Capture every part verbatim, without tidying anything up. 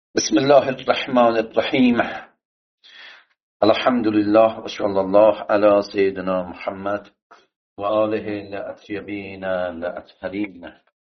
بسم الله الرحمن الرحیم. الحمد لله و صلی الله علی سیدنا محمد و آله الاطیبین الاطهرین.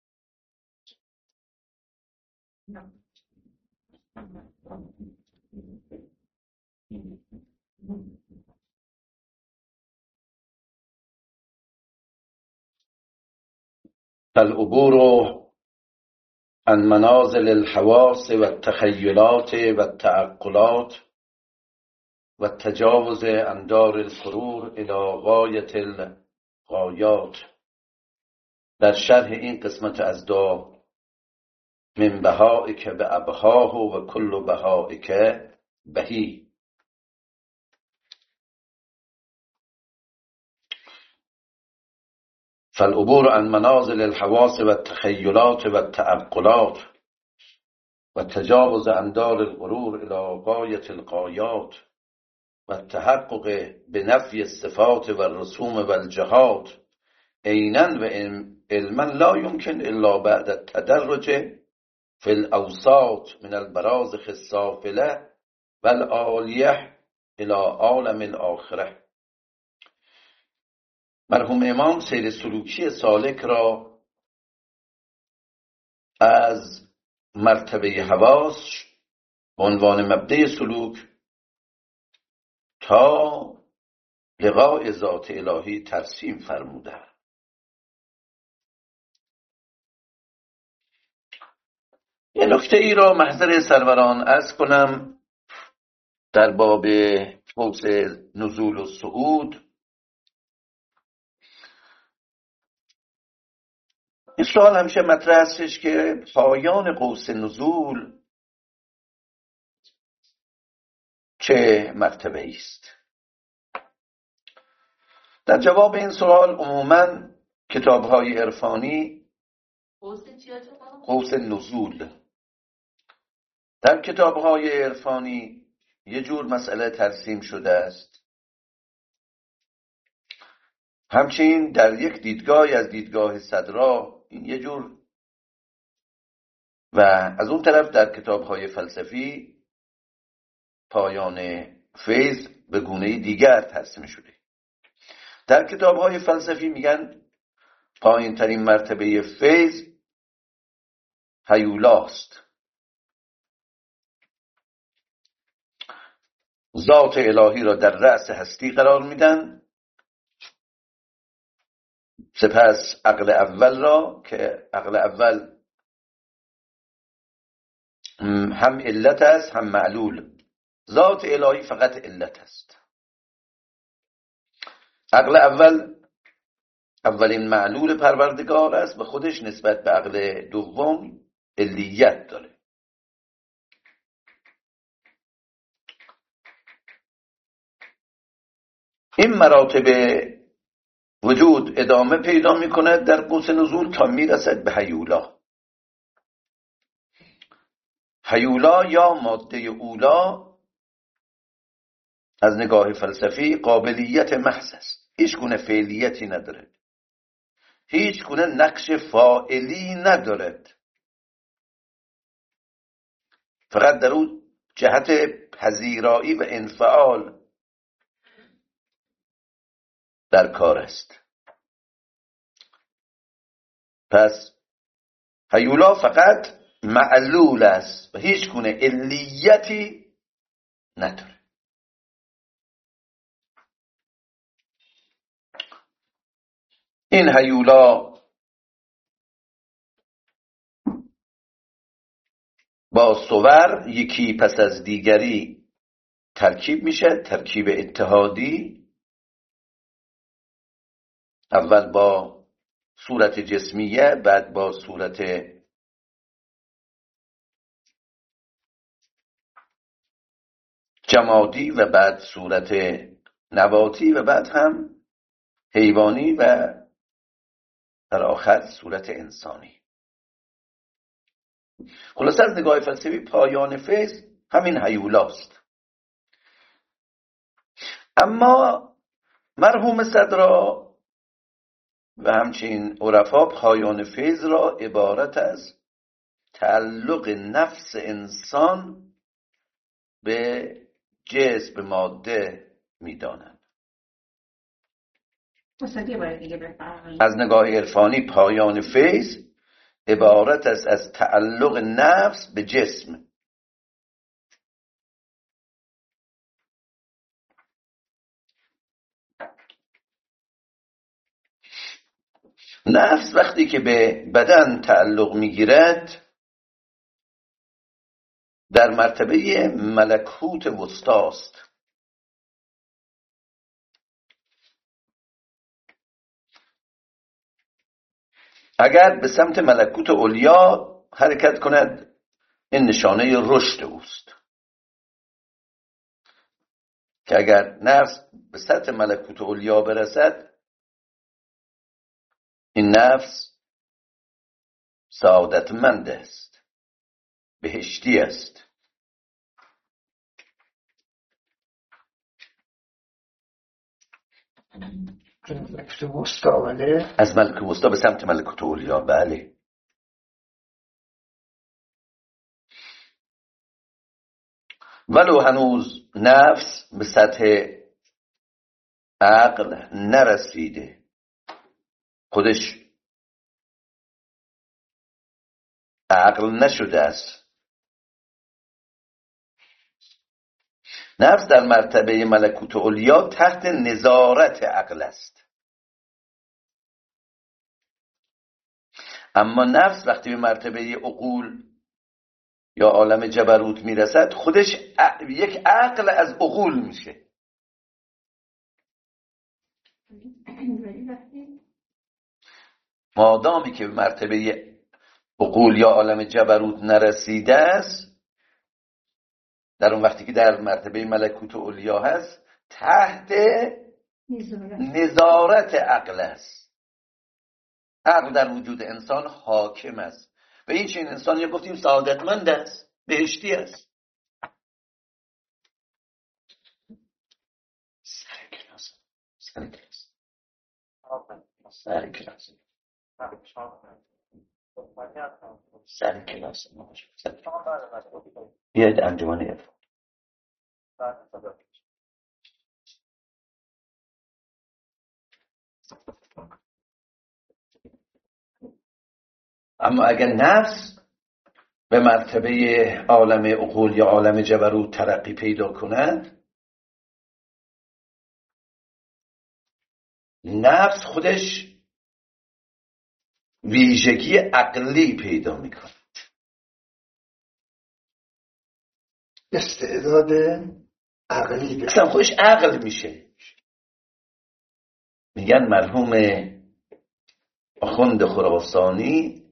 فالعبور عن منازل الحواس و التخیلات و التعقلات و التجاوز عن دار الغرور الی غایة الغایات. در شرح این قسمت از دعا من بهائک به ابهاه و کل بهائک بهی. فالعبور عن منازل الحواس و التخیلات و التعقلات و التجاوز عن دار الغرور الی غایة الغایات و التحقق بنفی الصفات و الرسوم و الجهات عینا و علما لا يمكن الا بعد التدرج في الاوساط من البرازخ السافله و العالیه الى عالم الاخره. مرحوم امام سیر سلوکی سالک را از مرتبه حواس به عنوان مبدأ سلوک تا لقاء ذات الهی ترسیم فرموده. یه نکته ای را محضر سروران عرض کنم در باب قوس نزول و صعود. این سوال همیشه مطرح هستش که پایان قوس نزول چه مرتبه است؟ در جواب این سوال عموماً کتاب‌های عرفانی قوس نزول در کتاب‌های عرفانی یه جور مسئله ترسیم شده است، همچنین در یک دیدگاهی از دیدگاه صدرا این یه جور، و از اون طرف در کتاب‌های فلسفی پایان فیض به گونه دیگر ترسیم شده. در کتاب‌های فلسفی میگن پایین ترین مرتبه فیض هیولاست. ذات الهی را در رأس هستی قرار میدن، سپس عقل اول را که عقل اول هم علت است هم معلول. ذات الهی فقط علت است. عقل اول اولین معلول پروردگار است، به خودش نسبت به عقل دوم علیت داره. این مراتب وجود ادامه پیدا میکنه در قوس نزول تا میرسد به هیولا. هیولا یا ماده اولا از نگاه فلسفی قابلیت محض است، هیچ گونه فعلیتی ندارد، هیچ گونه نقش فاعلی ندارد، فقط در اون جهت پذیرایی و انفعال در کار است. پس هیولا فقط معلول است و هیچ گونه علیتی نداره. این هیولا با صور یکی پس از دیگری ترکیب میشه، ترکیب اتحادی. اول با صورت جسمیه، بعد با صورت جمادی و بعد صورت نباتی و بعد هم حیوانی و در آخر صورت انسانی. خلاصه از نگاه فلسفی پایان فیض همین هیولاست. اما مرحوم صدرا و همچنین عرفا پایان فیض را عبارت از تعلق نفس انسان به جسم، به ماده میدانند. از نگاه عرفانی پایان فیض عبارت است از تعلق نفس به جسم. نفس وقتی که به بدن تعلق میگیرد در مرتبه ملکوت وسطاست. اگر به سمت ملکوت علیا حرکت کند این نشانه رشد اوست، که اگر نفس به سطح ملکوت علیا برسد این نفس سعادتمند است، بهشتی است. ملکوت وسطا، بله، از ملکوت وسطا به سمت ملکوت علیا. بله. ولو هنوز نفس به سطح عقل نرسیده، خودش عقل نشده است. نفس در مرتبه ملکوت علیا تحت نظارت عقل است. اما نفس وقتی به مرتبه عقول یا عالم جبروت میرسد خودش یک عقل از عقول میشه. مادامی که به مرتبه عقول یا عالم جبروت نرسیده است، در اون وقتی که در مرتبه ملکوت علیا هست تحت نظارت عقل است. عقل در وجود انسان حاکم است. به این چنین انسانی گفتیم سعادتمند است، بهشتی است. سر کلاس سر کلاس سر کلاس سر کلاس بیاید انجمن عرفان. اما اگر نفس به مرتبه عالم عقول یا عالم جبروت ترقی پیدا کند، نفس خودش ویژگی عقلی پیدا میکنه، استعداد عقلی، اصلا خودش عقل میشه. میگن مرحوم آخوند خراسانی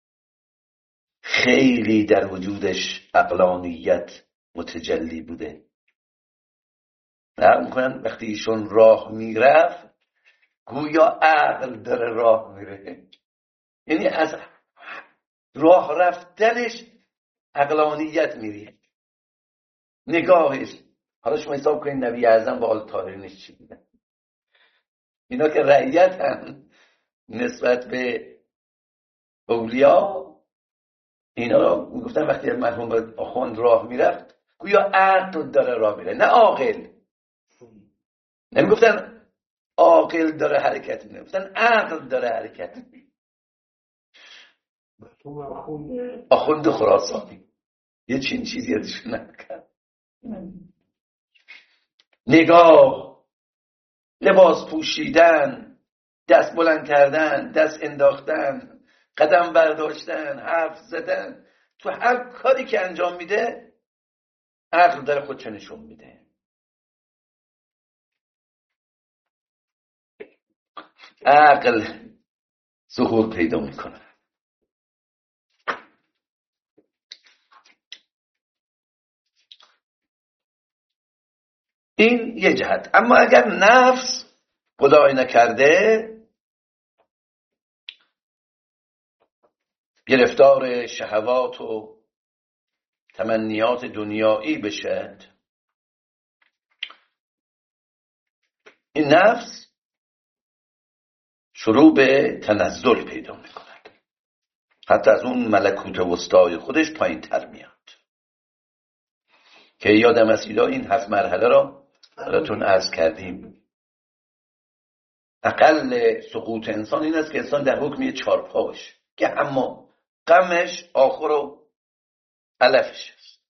خیلی در وجودش عقلانیت متجلی بوده. نقل میکنن وقتی ایشون راه میرفت گویا عقل داره راه میره، یعنی از راه رفتنش عقلانیت میره. نگاهش، حالا شما حساب کنید نبی اعظم با آل طاهرینش چی بودن، اینا که رعیت هم نسبت به اولیا، اینا رو میگفتن وقتی مرحوم آخوند راه میرفت گویا عقل داره راه میره، نه عاقل. نمیگفتن عاقل داره حرکت میره، گفتن عقل داره حرکت میره. آخوند خراسانی یه چین چیزی ازشون نکرد. نگاه، لباس پوشیدن، دست بلند کردن، دست انداختن، قدم برداشتن، حرف زدن، تو هر کاری که انجام میده عقل داره خودشو نشون میده. عقل ظهور پیدا میکنه. این یه جهت. اما اگر نفس خدای نکرده گرفتار شهوات و تمنیات دنیایی بشد، این نفس شروع به تنزل پیدا میکند. حتی از اون ملکوت وسطای خودش پایین تر میاد که یادم از این هفت مرحله را براتون عرض کردیم. اقل سقوط انسان این است که انسان در حکم چارپا باشه که اما غمش آخر و علفش است.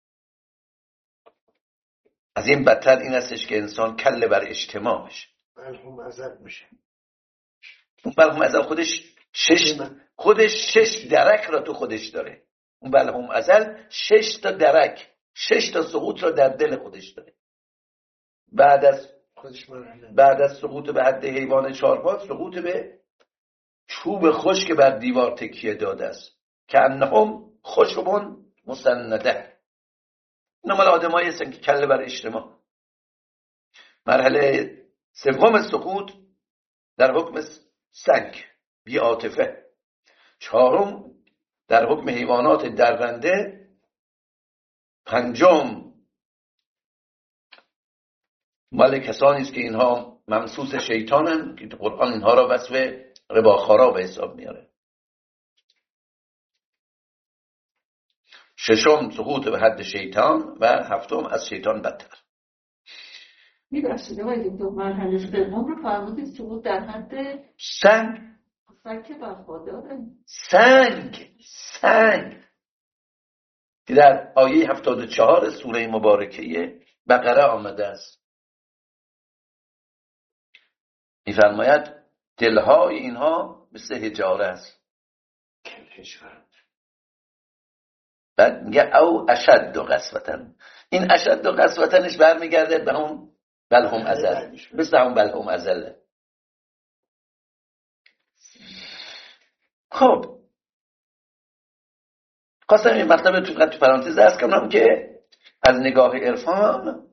از این بدتر این استش که انسان کله بر اجتماع بشه. مرحوم ازل میشه. اون مرحوم ازل خودش شش خودش شش درک را تو خودش داره. اون مرحوم ازل شش تا درک، شش تا سقوط را در دل خودش داره. بعد از خودش مرحله. بعد از سقوط به حد حیوان چارپا، سقوط به چوب خشک بر دیوار تکیه داده است که انهم خشبون مسنده. اینا مال آدمایی هستن که کله بر اجتماع. مرحله سوم سقوط در حکم سنگ بی عاطفه. چهارم در حکم حیوانات درنده. پنجم مال کسانی است که اینها ممسوس شیطانن که قرآن اینها را وصف رباخارا به حساب میاره. ششم سقوط به حد شیطان و هفتم از شیطان بدتر. می‌بخشید آقای دکتر، مرحله سوم رو فرمودید سقوط در حد سنگ. سنگ وفاداره. سنگ سنگ که در آیه هفتاد و چهار سوره مبارکه بقره آمده است. می‌فرماید دلهای اینها مثل حجاره است. بعد میگه او اشد و قسوتن. این اشد و قسوتنش برمیگرده به اون بلهم ازل، مثل اون بلهم ازله. خب خواستم این مطلب تو تو پرانتز ارز کنم که از نگاه عرفان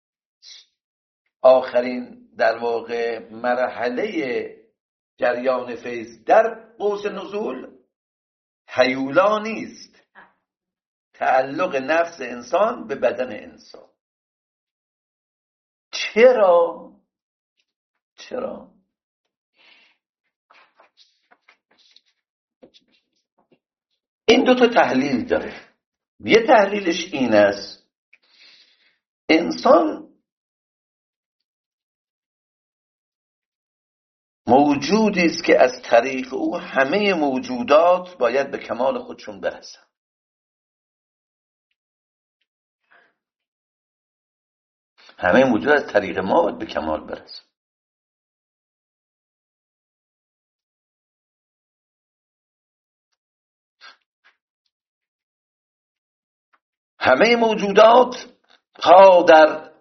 آخرین در واقع مرحله جریان فیض در قوس نزول هیولا نیست، تعلق نفس انسان به بدن انسان. چرا؟ چرا؟ این دو تا تحلیل داره. یه تحلیلش این است انسان موجودی است که از طریق او همه موجودات باید به کمال خودشون برسن. همه موجودات از طریق ما باید به کمال برسن. همه موجودات پا در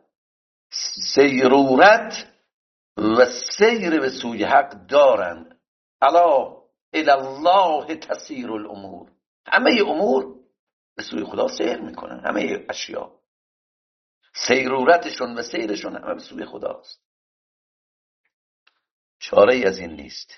سیرورت و سیر به سوی حق دارند. الا الی الله تسیر الامور. همه امور به سوی خدا سیر میکنن. همه اشیا سیرورتشون و سیرشون همه به سوی خداست. چاره ای از این نیست.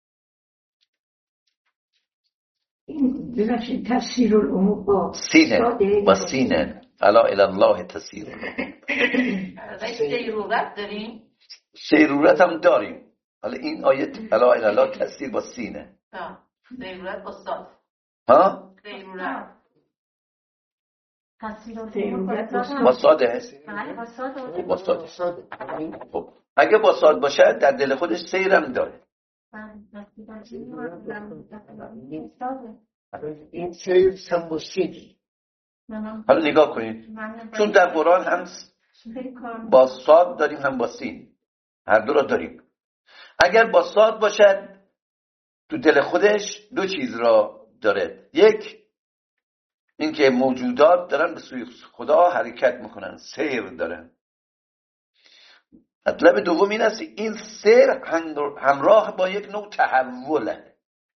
ببخشید تسیر الامور با سینه با سینه الا الی الله تسیر الامور. سیرورت داریم؟ سیرورت هم داریم. حالا این آیت الا الی الله تسیر با سینه. ها سیرورت با صاد. ها سیرورت با صاده. با صاده. خب اگه با صاد باشه در دل خودش سیرم داره. این سیر سمبوسیدی. حالا نگاه کنید چون در قرآن هم با صاد داریم هم با سین، هر دو را داریم. اگر با صاد باشد تو دل خودش دو چیز را داره. یک اینکه موجودات دارن به سوی خدا حرکت میکنن، سیر دارن. مطلب دوم این است این سیر همراه با یک نوع تحوله.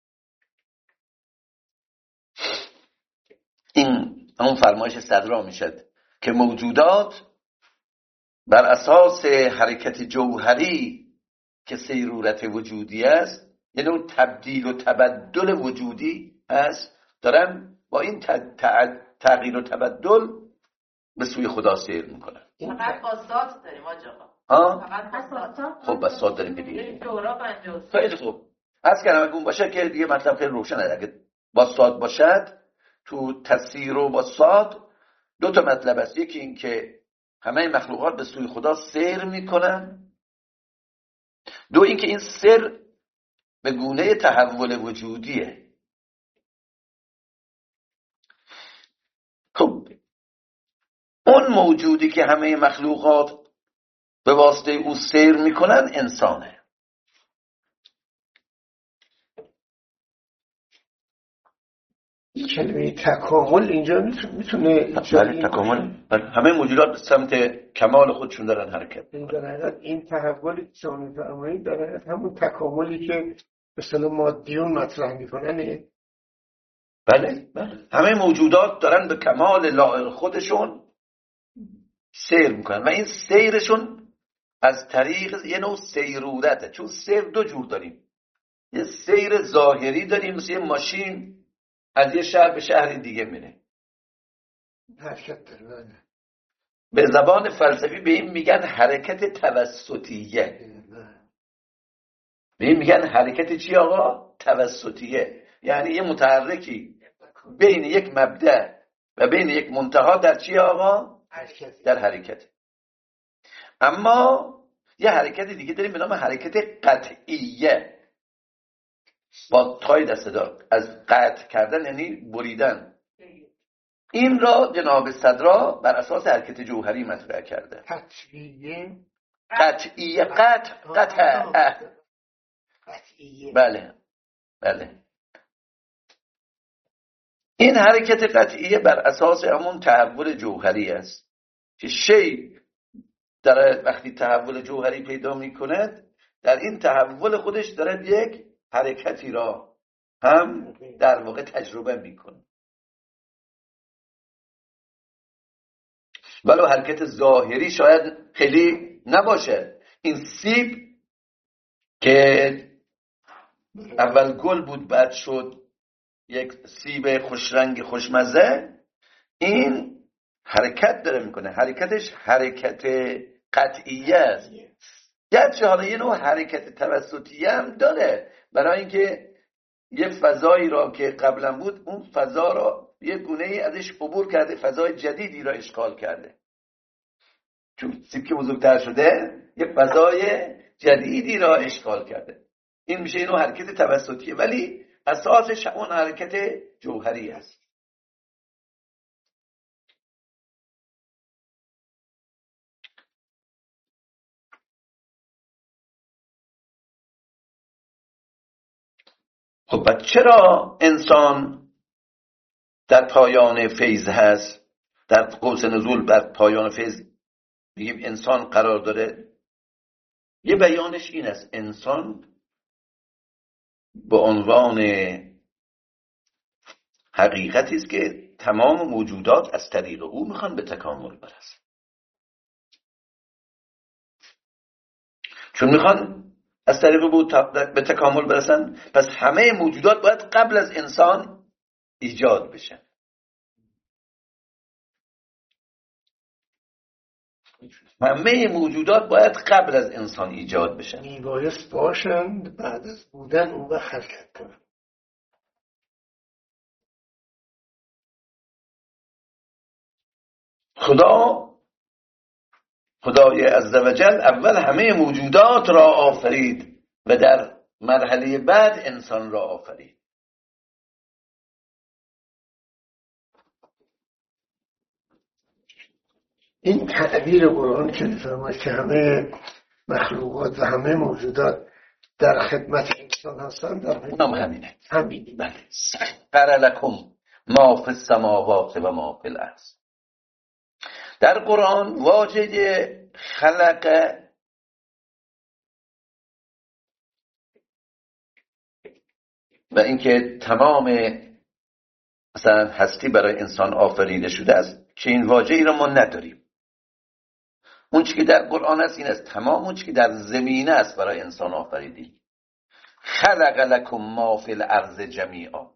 این همون فرمایش صدرا میشد که موجودات بر اساس حرکت جوهری که سیرورت وجودی است، یعنی اون تبدیل و تبدل وجودی است، دارن با این تغییر و تبدل به سوی خدا سیر میکنن. فقط باسات داریم آجا. ها؟ فقط باسات. خب باسات داریم که دیگه. جورا پنجاه. خیلی خوب. از کنم اگه اون باشه که دیگه مطلب خیلی روشنه. اگه با صاد باشد، تو تفسیر و با صاد دو تا مطلب است. یکی این که همه مخلوقات به سوی خدا سیر میکنن، دو این که این سر به گونه تحول وجودیه. خب اون موجودی که همه مخلوقات به واسطه او سیر میکنن انسانه. کلمه تکامل اینجا میتونه بله تکامل، بله. همه موجودات به سمت کمال خودشون دارن حرکت. این در این تحولی که شما میفرمایید در همون تکاملی که به اصطلاح مادیون مطرح میکنن. بله بله همه موجودات دارن به کمال لایق خودشون سیر میکنن و این سیرشون از طریق یه نوع سیرورته. چون سیر دو جور داریم، یه سیر ظاهری داریم مثل یه ماشین از یه شهر به شهر دیگه میره، حرکت داره. به زبان فلسفی به این میگن حرکت توسطیه. به این میگن حرکت چی آقا؟ توسطیه. یعنی یه متحرکی بین یک مبدأ و بین یک منتها در چی آقا؟ حرکت. در حرکت. اما یه حرکت دیگه داریم به نام حرکت قطعیه، با تای دست دار، از قطع کردن یعنی بریدن. این را جناب صدرا بر اساس حرکت جوهری مطرح کرده. قطعیه قطعیه، قطع قطع قطعیه. بله بله. این حرکت قطعیه بر اساس همون تحول جوهری است که شی در وقتی تحول جوهری پیدا میکند در این تحول خودش دارد یک حرکتی را هم در واقع تجربه میکنه، ولو حرکت ظاهری شاید خیلی نباشه. این سیب که اول گل بود بعد شد یک سیب خوشرنگ خوشمزه، این حرکت داره میکنه، حرکتش حرکت قطعیه است. گرچه حالا یه نوع حرکت توسطیه هم داره، برای اینکه یه فضایی را که قبلا بود اون فضا را یه گونه ای ازش عبور کرده، فضای جدیدی را اشغال کرده. چون سیب که بزرگتر شده یه فضای جدیدی را اشغال کرده، این میشه اینو حرکت توسطیه، ولی اساسش اون حرکت جوهری است. خب پس چرا انسان در پایان فیض هست؟ در قوس نزول بر پایان فیض میگیم انسان قرار داره. یه بیانش این است، انسان به عنوان حقیقتی است که تمام موجودات از طریق او میخوان به تکامل برسن. چون میخوان از طریق او به تکامل برسن، پس همه موجودات باید قبل از انسان ایجاد بشن. همه موجودات باید قبل از انسان ایجاد بشن، میبایست باشند بعد از بودن اون وقت حرکت کنن. خدا خدای عزوجل اول همه موجودات را آفرید و در مرحله بعد انسان را آفرید. این تعبیر قرآن که میفرماید که همه مخلوقات و همه موجودات در خدمت انسان هستند، در اونم همینه. همین. بله. سخر لکم ما فی السماوات و ما فی الارض. در قرآن واژه خلق و اینکه تمام مثلا هستی برای انسان آفریده شده است، که این واژه‌ای را ما نداریم. اون چیزی که در قرآن است این است، تمام اون چیزی که در زمینه است برای انسان آفریدی. خلق لکم ما فی الارض جمیعا،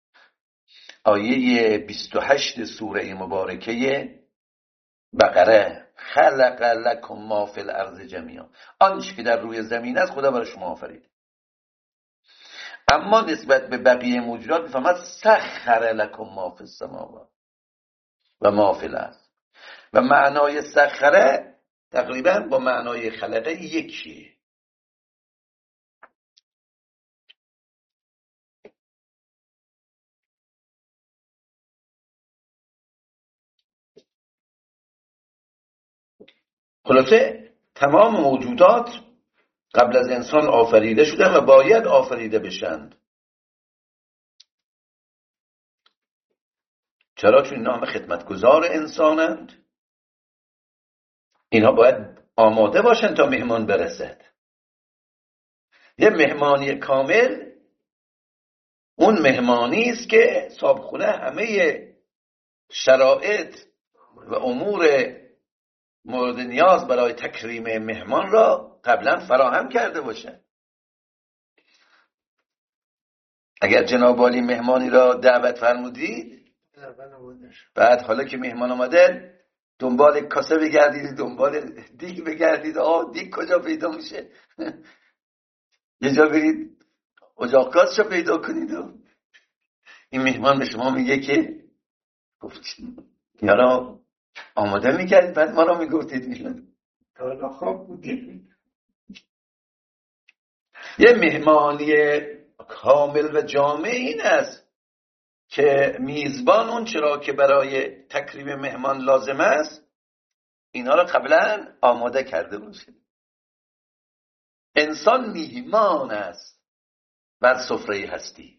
آیه بیست و هشت سوره مبارکه بقره. خلق لکم ما فی الارض جمیعا، آنچه که در روی زمین است خدا برای شما آفرید. اما نسبت به بقیه موجودات میفهمد سخر لکم ما فی السماوات و ما فی الارض، و معنای سخره تقریبا با معنای خلقه یکیه. خلاصه تمام موجودات قبل از انسان آفریده شدن و باید آفریده بشند. چرا؟ چون اینا همه خدمتگزار انسانند. اینها باید آماده باشند تا مهمان برسد. یه مهمانی کامل اون مهمانی است که صاحبخونه همه شرایط و امور مورد نیاز برای تکریم مهمان را قبلا فراهم کرده باشه. اگر جناب عالی مهمانی را دعوت فرمودید، بعد حالا که مهمان آمده دنبال کاسه بگردید، دنبال دیگ بگردید، آه دیگ کجا پیدا میشه، یه جا برید اجاق گاز رو پیدا کنید. و این مهمان به شما میگه که یارا آماده میکردید بعد ما را میگفتید میشون حالا خواب بودیم. یه مهمانی کامل و جامع این است که میزبان اون چرا که برای تکریم مهمان لازم است اینا را قبلا آماده کرده باشه. انسان میهمان است بر سفره هستی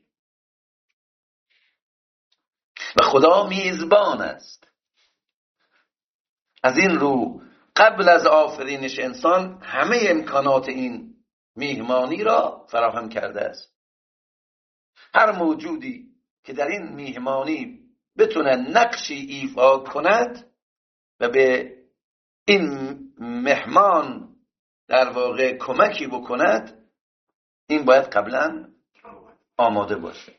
و خدا میزبان است. از این رو قبل از آفرینش انسان همه امکانات این میهمانی را فراهم کرده است. هر موجودی که در این میهمانی بتونه نقشی ایفا کند و به این مهمان در واقع کمکی بکند، این باید قبلا آماده باشه.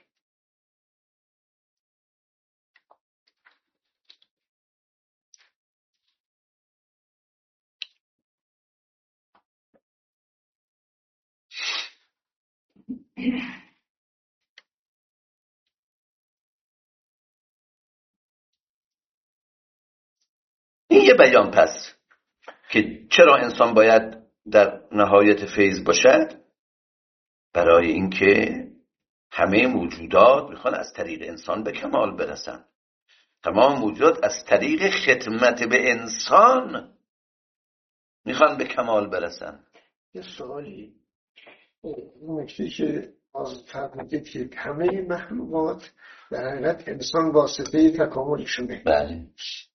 این یه بیان پس که چرا انسان باید در نهایت فیض باشد، برای اینکه همه موجودات میخوان از طریق انسان به کمال برسن. تمام موجودات از طریق خدمت به انسان میخوان به کمال برسن. یه سوالی، این نکته که از فرمودید که همه مخلوقات در حقیقت انسان واسطه تکاملشونه. بله.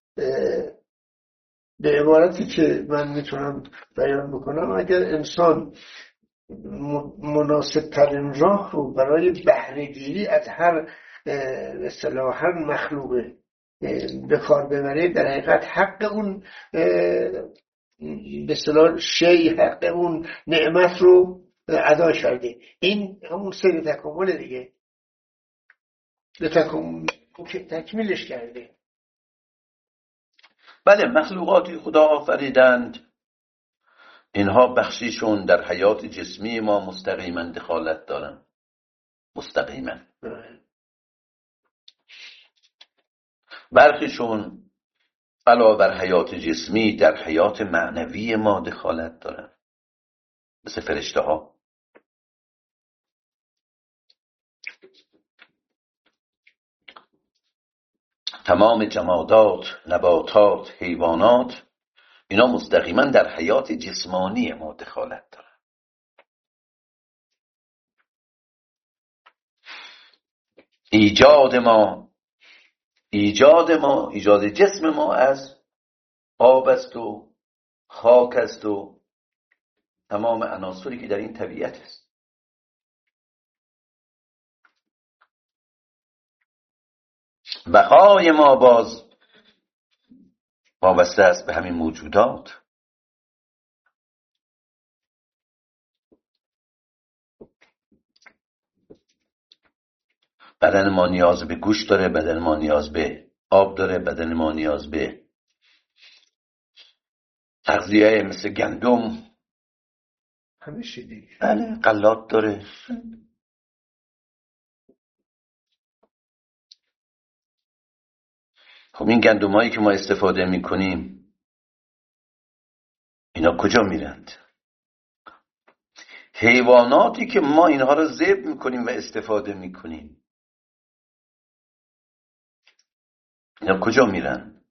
به عبارتی که من میتونم بیان بکنم، اگر انسان مناسب ترین راه رو برای بهره‌گیری از هر اصطلاح هر مخلوق به کار ببره، در حقیقت حق اون به اصطلاح شی، حق اون نعمت رو ادا کرده. این همون سر تکامل دیگه، به تکامل تکمیلش کرده. بله، مخلوقاتی خدا آفریدند، اینها بخشیشون در حیات جسمی ما مستقیما دخالت دارن، مستقیما. برخیشون علاوه بر حیات جسمی در حیات معنوی ما دخالت دارن، مثل فرشته ها. تمام جمادات، نباتات، حیوانات، اینا مستقیما در حیات جسمانی ما دخالت دارن. ایجاد ما ایجاد ما ایجاد جسم ما از آب است و خاک است و تمام عناصری که در این طبیعت است. بقای ما باز وابسته است به همین موجودات. بدن ما نیاز به گوشت داره، بدن ما نیاز به آب داره، بدن ما نیاز به تغذیه مثل گندم، همه چی دیگه. بله، غلات داره. خب این گندمایی که ما استفاده میکنیم اینا کجا میرند؟ حیواناتی که ما اینها رو ذبح میکنیم و استفاده میکنیم اینا کجا میرن؟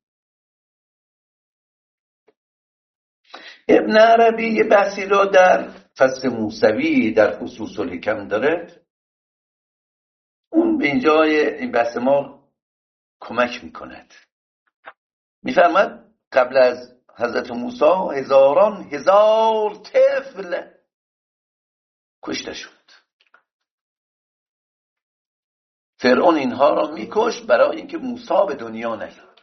ابن عربی یه بحثی رو در فصل موسوی در خصوص الحکم داره، اون به اینجای این بحث ما کمک میکند. میفرماد قبل از حضرت موسی هزاران هزار طفل کشته شد. فرعون اینها را میکش برای اینکه موسی به دنیا نیاد.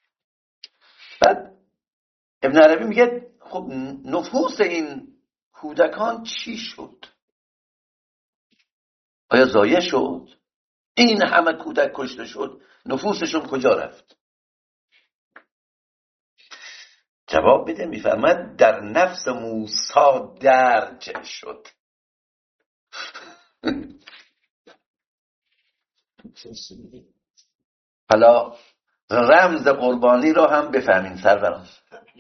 بعد ابن عربی میگه خب نفوس این کودکان چی شد؟ آیا ضایع شد؟ این همه کودک کشته شد، نفوسشون کجا رفت؟ جواب بده، میفرماد در نفس موسی درج شد. حالا رمز قربانی رو هم بفهمین سروران،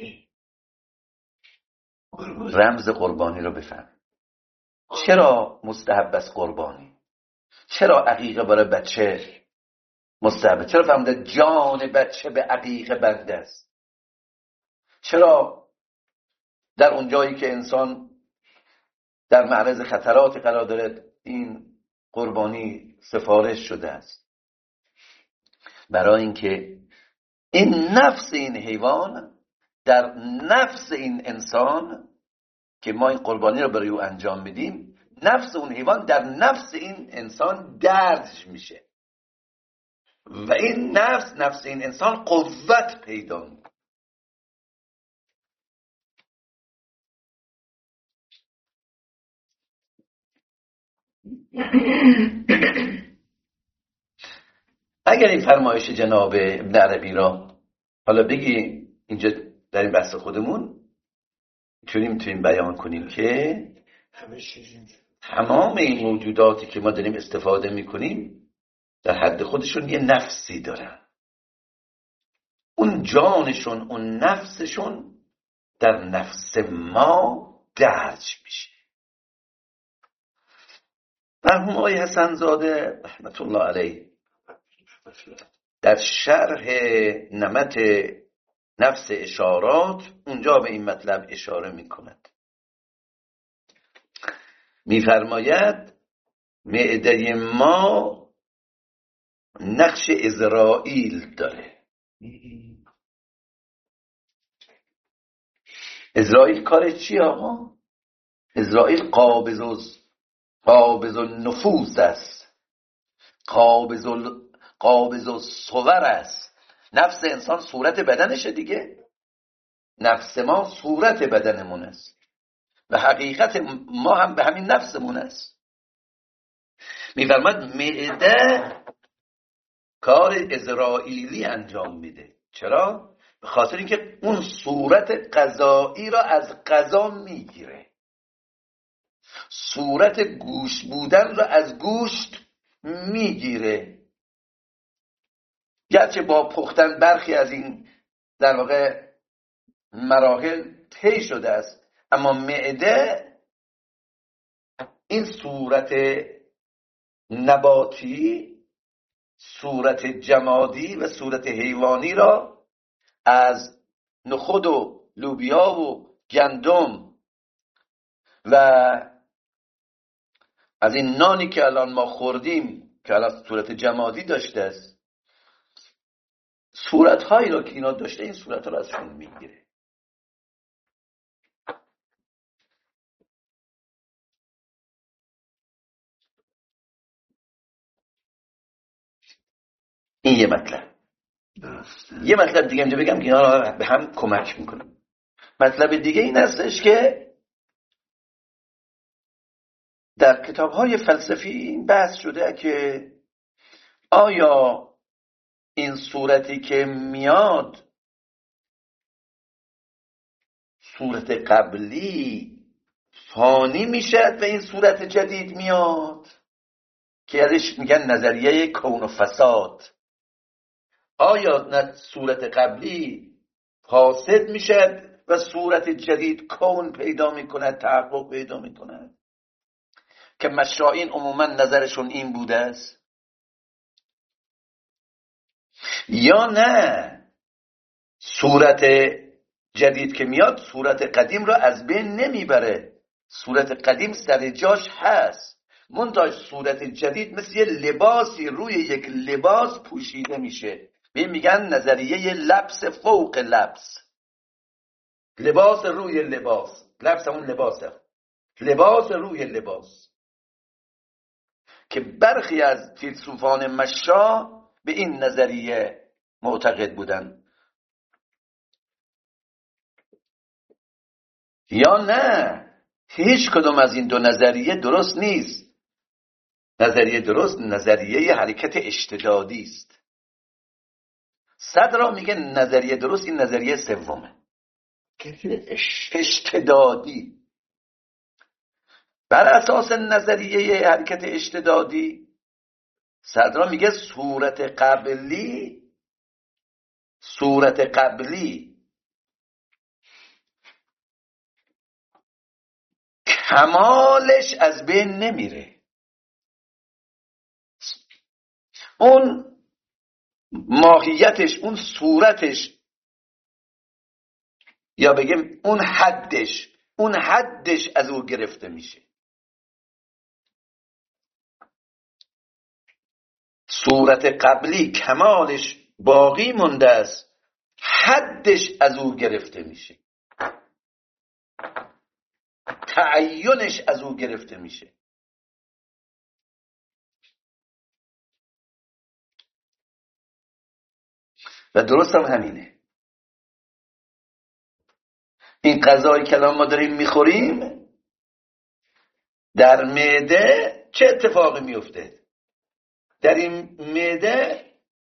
رمز قربانی رو بفهم. چرا مستحب است قربانی؟ چرا عقیقه برای بچه مستحبه؟ چرا فهمده جان بچه به عقیقه بنده است؟ چرا در اون جایی که انسان در معرض خطرات قرار داره این قربانی سفارش شده است؟ برای اینکه این نفس این حیوان در نفس این انسان که ما این قربانی رو برای او انجام بدیم، نفس اون حیوان در نفس این انسان درج میشه و این نفس نفس این انسان قوت پیدا میکنه. اگر این فرمایش جناب ابن عربی را حالا بگی اینجا در این بحث خودمون چونی میتونیم بیان کنیم که تمام این موجوداتی که ما داریم استفاده میکنیم در حد خودشون یه نفسی دارن، اون جانشون اون نفسشون در نفس ما درج میشه. مرحوم آقای حسن زاده رحمت الله علیه در شرح نمط نفس اشارات اونجا به این مطلب اشاره میکند. میفرماید معده ما نقش عزرائیل داره. عزرائیل کارش چیه آقا؟ عزرائیل قابض قابض النفوس است، قابض قابض الصور است. نفس انسان صورت بدنشه دیگه، نفس ما صورت بدنمون است و حقیقت ما هم به همین نفسمون است. میفرماد معده کار عزرائیلی انجام میده. چرا؟ به خاطر اینکه اون صورت غذایی را از غذا میگیره، صورت گوشت بودن را از گوشت میگیره. گرچه با پختن برخی از این در واقع مراحل طی شده است، اما معده این صورت نباتی، صورت جمادی و صورت حیوانی را از نخود و لوبیا و گندم و از این نانی که الان ما خوردیم که الان صورت جمادی داشته است، صورت هایی را که اینا داشته این صورت ها را ازشون میگیره. این یه مطلب. یه مطلب دیگه اینجا بگم که اینا را به هم کمک میکنه. مطلب دیگه این هستش که در کتاب های فلسفی این بحث شده که آیا این صورتی که میاد صورت قبلی فانی میشه و این صورت جدید میاد که ازش میگن نظریه کون و فساد. آیا نه صورت قبلی فاسد میشد و صورت جدید کون پیدا میکند، تحقق پیدا میکند؟ که مشائین عموما نظرشون این بوده است. یا نه صورت جدید که میاد صورت قدیم را از بین نمیبره، صورت قدیم سر جاش هست، منتها صورت جدید مثل یه لباسی روی یک لباس پوشیده میشه. به میگن نظریه لبس فوق لبس، لباس روی لباس، لبس همون لباسه، لباس روی لباس، که برخی از فیلسوفان مشا به این نظریه معتقد بودن. یا نه هیچ کدوم از این دو نظریه درست نیست. نظریه درست نظریه حرکت اشتدادی است. صدرا میگه نظریه درست این نظریه سومه، اشتدادی. بر اساس نظریه حرکت اشتدادی صدرا میگه صورت قبلی صورت قبلی کمالش از بین نمیره. اون ماهیتش، اون صورتش، یا بگیم اون حدش اون حدش از او گرفته میشه. صورت قبلی کمالش باقی مونده است، حدش از او گرفته میشه، تعینش از او گرفته میشه. و درست هم همینه. این غذایی که الان ما داریم میخوریم در معده چه اتفاقی میفته؟ در این معده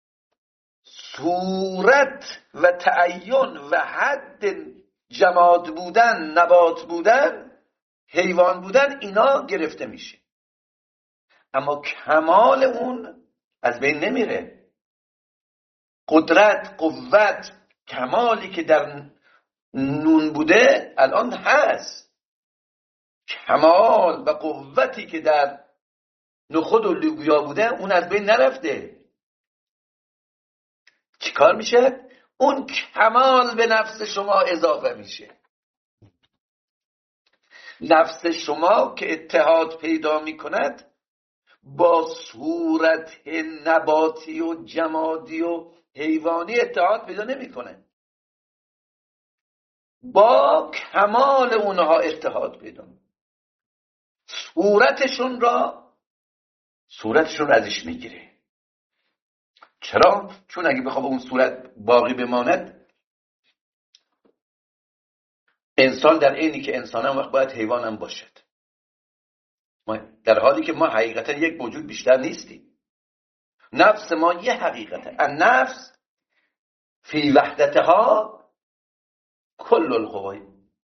صورت و تعین و حد جماد بودن، نبات بودن، حیوان بودن، اینا گرفته میشه، اما کمال اون از بین نمیره. قدرت، قوت، کمالی که در نون بوده الان هست، کمال و قوتی که در نخود و لوبیا بوده اون از بین نرفته. چی کار میشه؟ اون کمال به نفس شما اضافه میشه. نفس شما که اتحاد پیدا میکند با صورت نباتی و جمادی و حیوانی اتحاد پیدا نمیکنه، با کمال اونها اتحاد پیدا میکنه. صورتشون را صورتشون ازش میگیره. چرا؟ چون اگه بخواد اون صورت باقی بماند، انسان در اینی که انسان هم وقت باید حیوان هم باشد، در حالی که ما حقیقتا یک وجود بیشتر نیستیم. نفس ما یه حقیقته، النفس فی وحدتها کل القوای.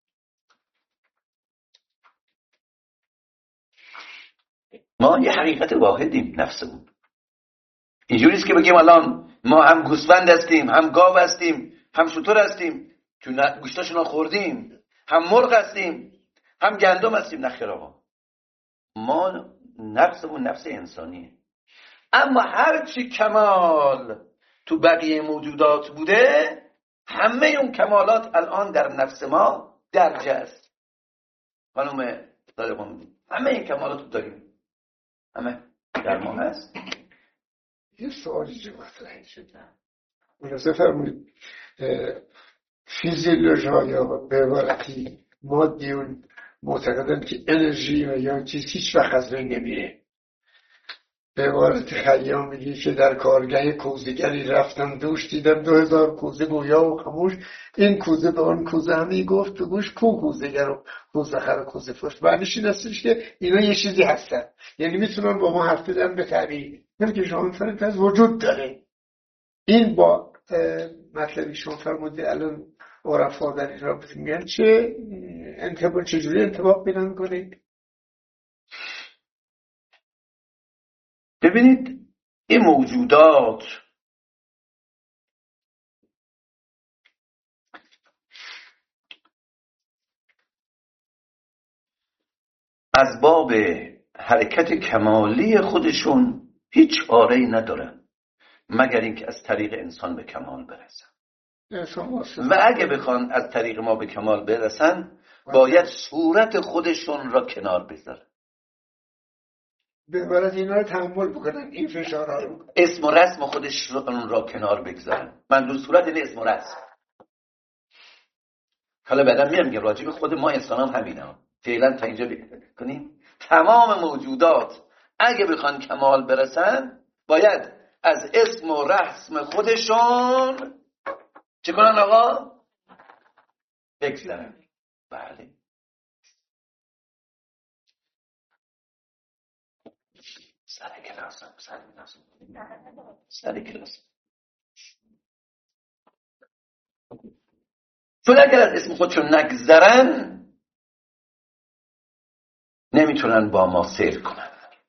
ما یه حقیقت واحدیم، نفسمون. اینجوری است که بگیم الان ما هم گوسفند هستیم، هم گاو هستیم، هم شتر هستیم که گوشتاشون رو خوردیم، هم مرغ هستیم، هم گندم هستیم. نخیر آقا، ما نفسمون نفس انسانیه. اما هرچی کمال تو بقیه موجودات بوده، همه اون کمالات الان در نفس ما درجه است. خانم طالقان، همه این کمالات رو داریم، همه در ما هست. یه سوالی جو مطرح شده، مناسب فرمودید فیزیولوژها یا به عبارتی مادیون معتقدن که انرژی و یا چیز هیچ وقت از بین نمیره. به عبارت خیام میگه که در کارگاه کوزه‌گری رفتن دوش دیدم دو هزار کوزه گویا و خموش، این کوزه به اون کوزه همی گفت به گوش کو کوزه‌گر و کوزه خر و کوزه فروش. معنیش این هستش که اینا یه چیزی هستن، یعنی میتونن با ما حرف بزنن به تعبیر یعنی که شما فرمودید از وجود داره. این با مطلبی شما فرمودید الان عرفا در این رابطه میگن چه انتباه، چجوری انتباه پیدا می‌کنید؟ ببینید این موجودات از باب حرکت کمالی خودشون هیچ چاره‌ای ندارن مگر اینکه از طریق انسان به کمال برسن. و اگه بخوان از طریق ما به کمال برسن باید صورت خودشون را کنار بذارن، به عبارت اینا رو تحمل بکنن، این فشارها رو، اسم و رسم خودشون را کنار بگذارن. من دو صورت این اسم و رسم. حالا بعدا میام میگم راجع به خود ما انسان هم همینه. فعلا تا اینجا بکنیم تمام موجودات اگه بخوان کمال برسن باید از اسم و رسم خودشون چه کنن آقا؟ بگذارن. بله. سر کلاسم سر کلاسم سر کلاسم چون اگر از اسم خودشون نگذرن نمیتونن با ما سیر کنن.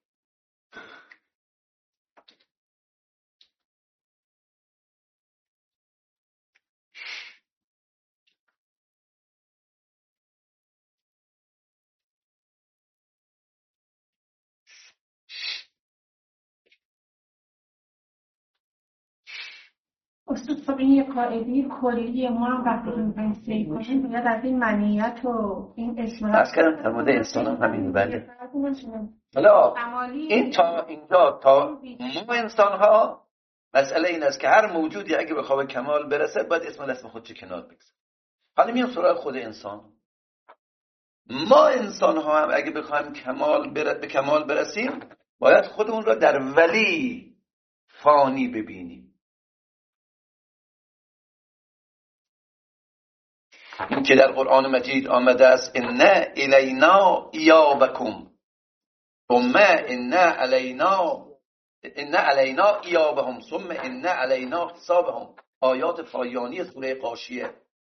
استاد خب این یک قاعده کلی ما هم وقتی می‌خوایم سیر کنیم باید از این منیت و این اسم از کردم در مورد انسان هم همین بله. حالا این تا اینجا تا ما انسان ها مسئله این است که هر موجودی اگه به خواب کمال برسه باید اسم و رسم خودش کنار بگذاره. حالا میام سراغ خود انسان. ما انسان ها هم اگه بخوایم کمال بر... به کمال برسیم باید خودمون را در ولی فانی ببینیم. این که در قرآن مجید آمده است ان الینا ایابکم ثم ان علینا ان علینا ایابهم ثم ان علینا حسابهم، آیات پایانی سوره غاشیه.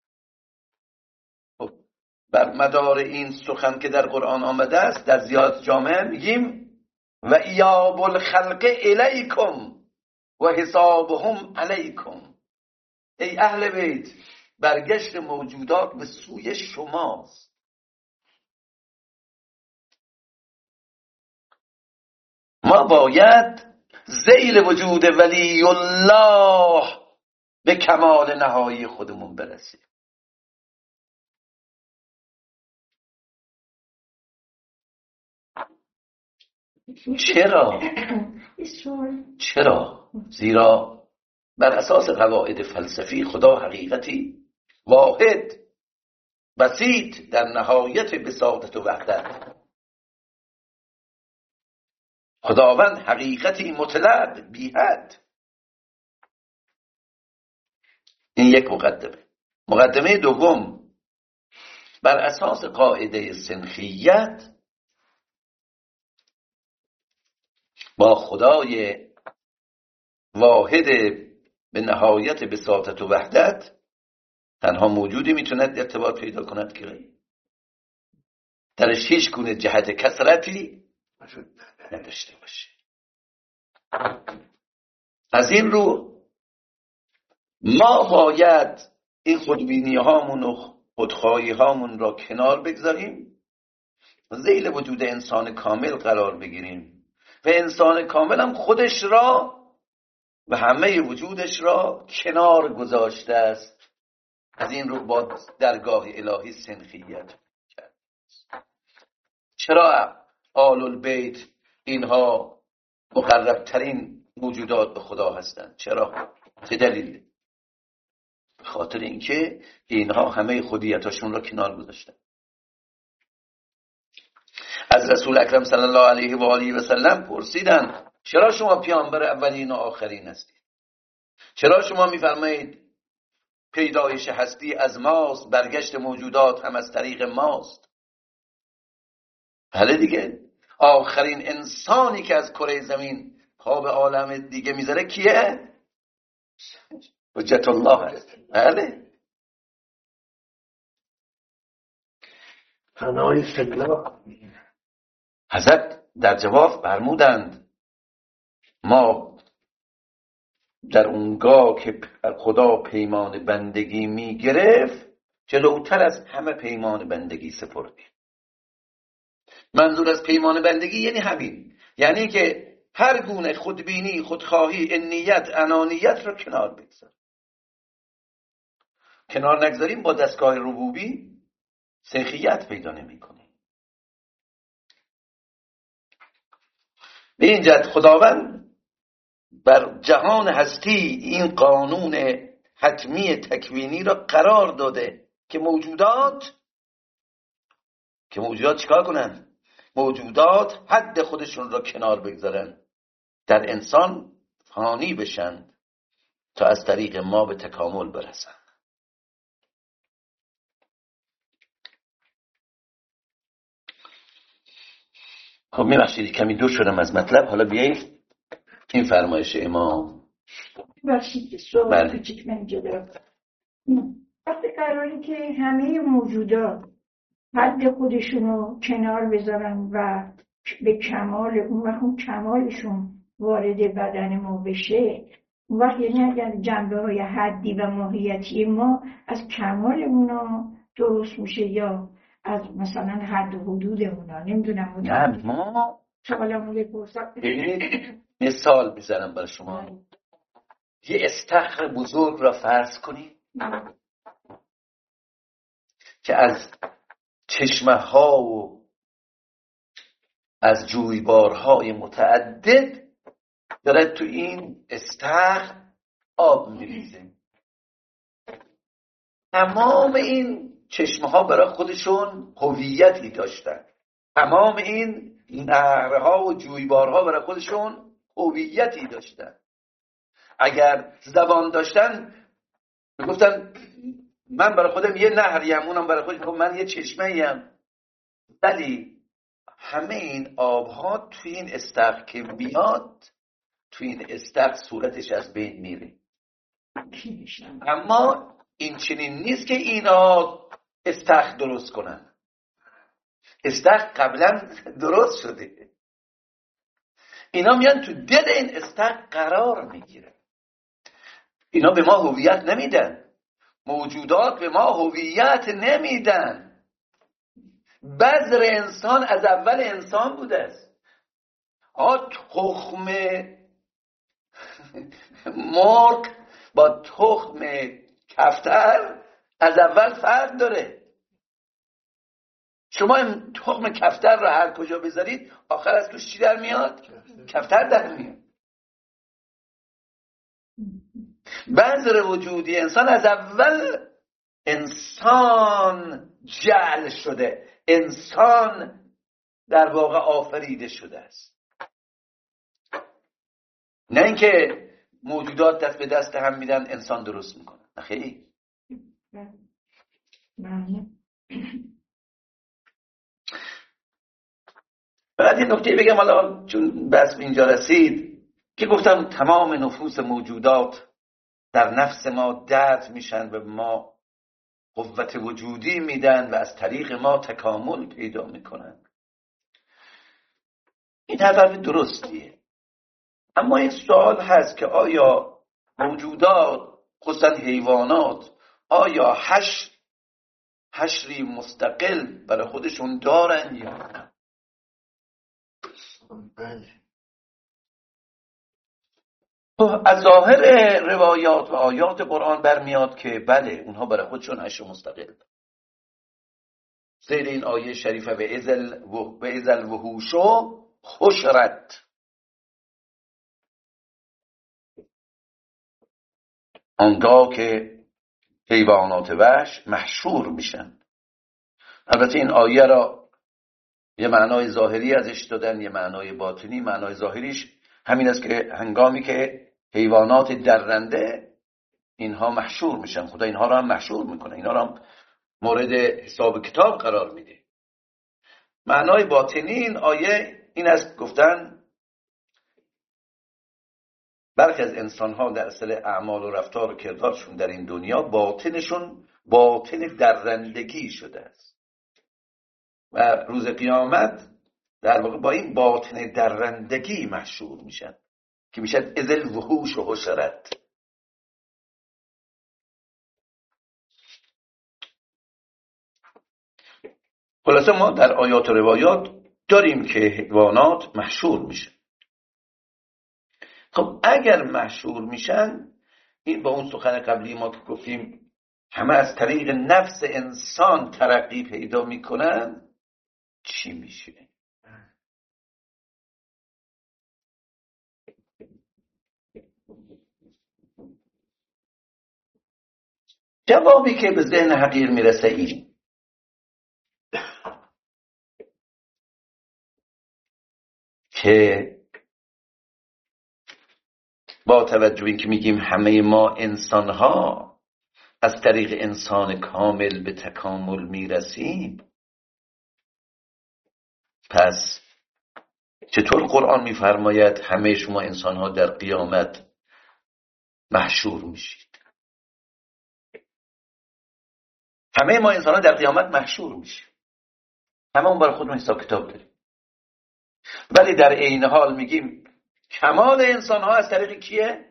خب بر مدار این سخن که در قرآن آمده است در زیاد جامعه میگیم و ایاب الخلق الیکم و حسابهم علیکم. ای اهل بیت برگشت موجودات به سوی شماست. ما باید ذیل وجود ولی الله به کمال نهایی خودمون برسیم. چرا؟ چرا؟ زیرا بر اساس قواعد فلسفی خدا حقیقتی واحد بسیط در نهایت بساطت و وحدت. خداوند حقیقتی مطلق بی حد. این یک مقدمه. مقدمه دوم بر اساس قاعده سنخیت با خدای واحد به نهایت بساطت و وحدت تنها موجودی میتوند ارتباط پیدا کند که درش هیچ گونه جهت کثرتی نداشته باشه. از این رو ما باید این خودبینی هامون و خودخواهی هامون را کنار بگذاریم، ذیل وجود انسان کامل قرار بگیریم و انسان کامل هم خودش را و همه وجودش را کنار گذاشته است. از این رو با درگاه الهی سنخیت کرد. چرا آل البیت اینها مقربترین موجودات به خدا هستند؟ چرا؟ چه دلیل؟ به خاطر اینکه اینها همه خودیتاشون را کنار گذاشتن. از رسول اکرم صلی الله علیه و آله و سلم پرسیدن چرا شما پیامبر اولین و آخرین هستید؟ چرا شما میفرمایید پیدایش هستی از ماست، برگشت موجودات هم از طریق ماست؟ بله دیگه، آخرین انسانی که از کره زمین پا به عالم دیگه میذاره کیه؟ حجت الله هست. بله. فنای فلا. حضرت در جواب فرمودند ما در اونگاه که خدا پیمان بندگی میگرفت جلوتر از همه پیمان بندگی سپردیم. منظور از پیمان بندگی یعنی همین، یعنی که هر گونه خودبینی، خودخواهی، انیت، انانیت رو کنار بگذار. کنار نگذاریم با دستگاه ربوبی سیخیت پیدا نمی کنیم. به این جهت خداوند بر جهان هستی این قانون حتمی تکوینی را قرار داده که موجودات که موجودات چیکار کنن؟ موجودات حد خودشون را کنار بگذارن، در انسان فانی بشن تا از طریق ما به تکامل برسن. خب میبخشید کمی دور شدم از مطلب، حالا بیایید این فرمایش امام. بخشید سوال کوچیک من اینجا دارم. وقتی قراره که همه موجودات حد خودشونو کنار بذارن و به کمال اون وقت اون کمالشون وارد بدن ما بشه، اون وقت یعنی اگر جنبه های حدی و ماهیتی ما از کمالمونا درست میشه یا از مثلا حد و حدودمونا، نمیدونم. نه ما سوالمو بپرسم. ببینید مثال میزنم برای شما. یه استخر بزرگ را فرض کنید که از چشمه ها و از جویبارهای متعدد داره تو این استخر آب میریزه. تمام این چشمه ها برای خودشون هویتی داشتن، تمام این نهرها و جویبارها برای خودشون هویتی داشتن. اگر زبان داشتن میگفتن من برای خودم یه نهریم، اونم برای خودش میگفت من یه چشمه ایم. ولی همه این آبها توی این استخر که بیاد، توی این استخر صورتش از بین میره. اما این چنین نیست که اینا استخر درست کنن. استخر قبلا درست شده، اینا میان تو دل این استخر قرار میگیرن. اینا به ما هویت نمیدن، موجودات به ما هویت نمیدن. بذر انسان از اول انسان بوده است. ها تخم مرغ با تخم کفتر از اول فرق داره. شما این تخم کفتر رو هر کجا بذارید آخر از توش چی در میاد؟ کفتر در میاد. بذر وجودی انسان از اول انسان جعل شده، انسان در واقع آفریده شده است. نه اینکه موجودات دست به دست هم میدن انسان درست میکنن، نه خیلی. بعد این نکته بگم، حالا چون بس اینجا رسید که گفتم تمام نفوس موجودات در نفس ما درد میشن و ما قوت وجودی میدن و از طریق ما تکامل پیدا میکنن. این حرف درستیه، اما این سوال هست که آیا موجودات خصوصا حیوانات آیا حشر حشری مستقل برای خودشون دارن یا نه؟ از ظاهر روایات و آیات قرآن برمیاد که بله اونها برای خودشون حشر مستقل. زیر این آیه شریفه به ازل و به ازل وحوشو حشرت، آنگاه که حیوانات وحش محشور میشن. البته این آیه را یه معنای ظاهری ازش دادن، یه معنای باطنی. معنای ظاهریش همین است که هنگامی که حیوانات درنده اینها محشور میشن، خدا اینها را هم محشور میکنه، اینها را هم مورد حساب کتاب قرار میده. معنای باطنی این آیه این است، گفتن برخی از انسان‌ها در اصل اعمال و رفتار و کردارشون در این دنیا باطنشون باطن درندگی شده است و روز قیامت در واقع با این باطن درندگی محشور میشن که میشن ازل وحوش و حشرت. خلاصه ما در آیات و روایات داریم که حیوانات محشور میشن. خب اگر محشور میشن، این با اون سخن قبلی ما که گفتیم همه از طریق نفس انسان ترقی پیدا میکنن، چی میشه؟ جوابی که به ذهن حقیر میرسه این که با توجه این که میگیم همه ما انسان ها از طریق انسان کامل به تکامل میرسیم، پس چطور قرآن میفرماید همه شما انسان ها در قیامت محشور میشید؟ همه ما انسان ها در قیامت محشور میشیم، همه اون برای خودمون حساب کتاب داریم، ولی در عین حال میگیم کمال انسان ها از طریق کیه؟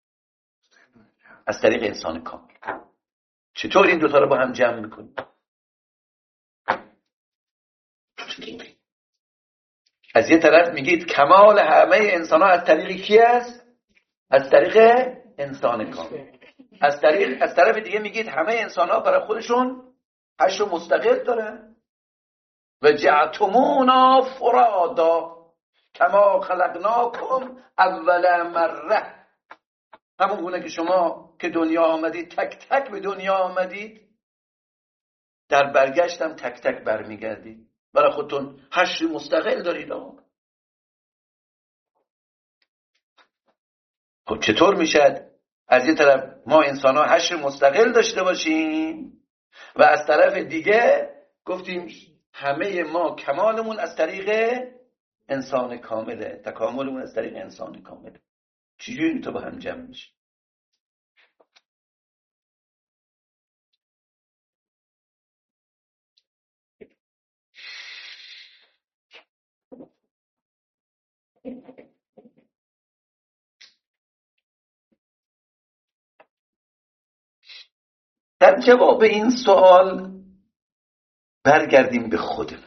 از طریق انسان کامل. چطور این دوتا رو با هم جمع میکنیم؟ از یه طرف میگید کمال همه انسان ها از طریق کی است؟ از طریق انسان کامل. از طریق از طرف دیگه میگید همه انسان ها برای خودشون حشر مستقل دارن. و جعتمونا فرادا کما خلقناکم اول مره. همون گونه که شما که دنیا آمدید تک تک به دنیا آمدید، در برگشتم تک تک برمیگردید، برای خودتون حشر مستقل دارید. خب چطور میشد از یه طرف ما انسان ها حشر مستقل داشته باشیم و از طرف دیگه گفتیم همه ما کمالمون از طریق انسان کامله، تکاملمون از طریق انسان کامله؟ چجوری این تو با هم جمع میشه؟ در جواب این سوال برگردیم به خودمون.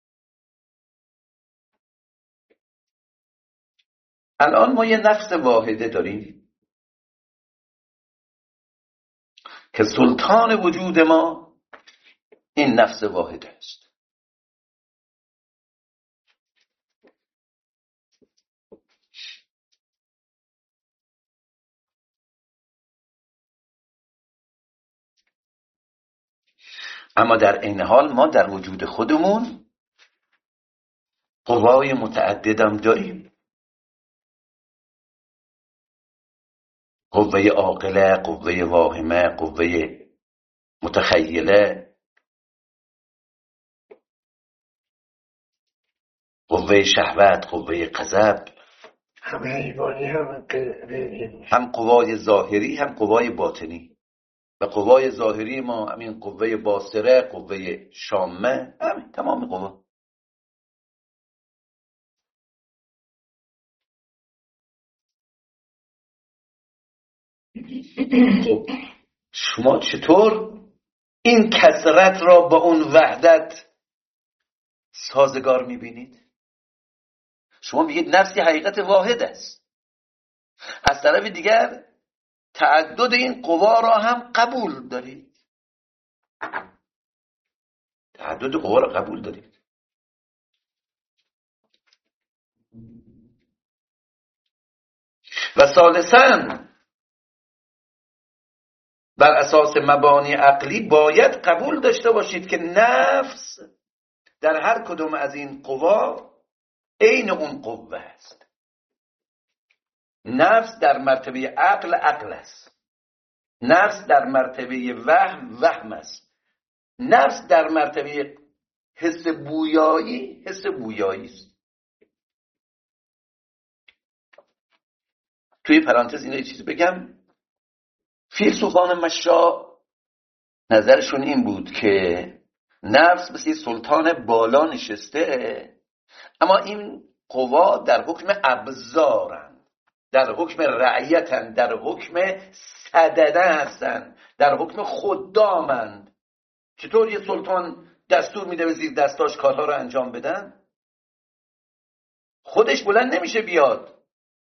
الان ما یه نفس واحده داریم که سلطان وجود ما این نفس واحده است. اما در این حال ما در وجود خودمون قوای متعددم داریم. قوه عاقله، قوه واهمه، قوه متخیله، قوه شهوت، قوه غضب. همه حیوانی هم غیری، هم قوای ظاهری هم قوای باطنی. و قوای ظاهری ما همین قوه باصره، قوه شامه، همین تمام قوا. شما چطور این کثرت را با اون وحدت سازگار میبینید؟ شما میگید نفس حقیقت واحد است، از طرف دیگر تعدد این قوا را هم قبول دارید. تعدد قوا را قبول دارید. و ثالثاً بر اساس مبانی عقلی باید قبول داشته باشید که نفس در هر کدوم از این قوا عین اون قوه است. نفس در مرتبه عقل عقل است، نفس در مرتبه وهم وهم است، نفس در مرتبه حس بویایی حس بویایی است. توی پرانتز اینو یه چیزی بگم. فیلسوفان مشا نظرشون این بود که نفس مثل سلطان بالا نشسته، اما این قوا در حکم ابزارن، در حکم رعیتن، در حکم صدده هستن، در حکم خدامند. چطور یه سلطان دستور میده به زیر دستاش کارها رو انجام بدن؟ خودش بلند نمیشه بیاد،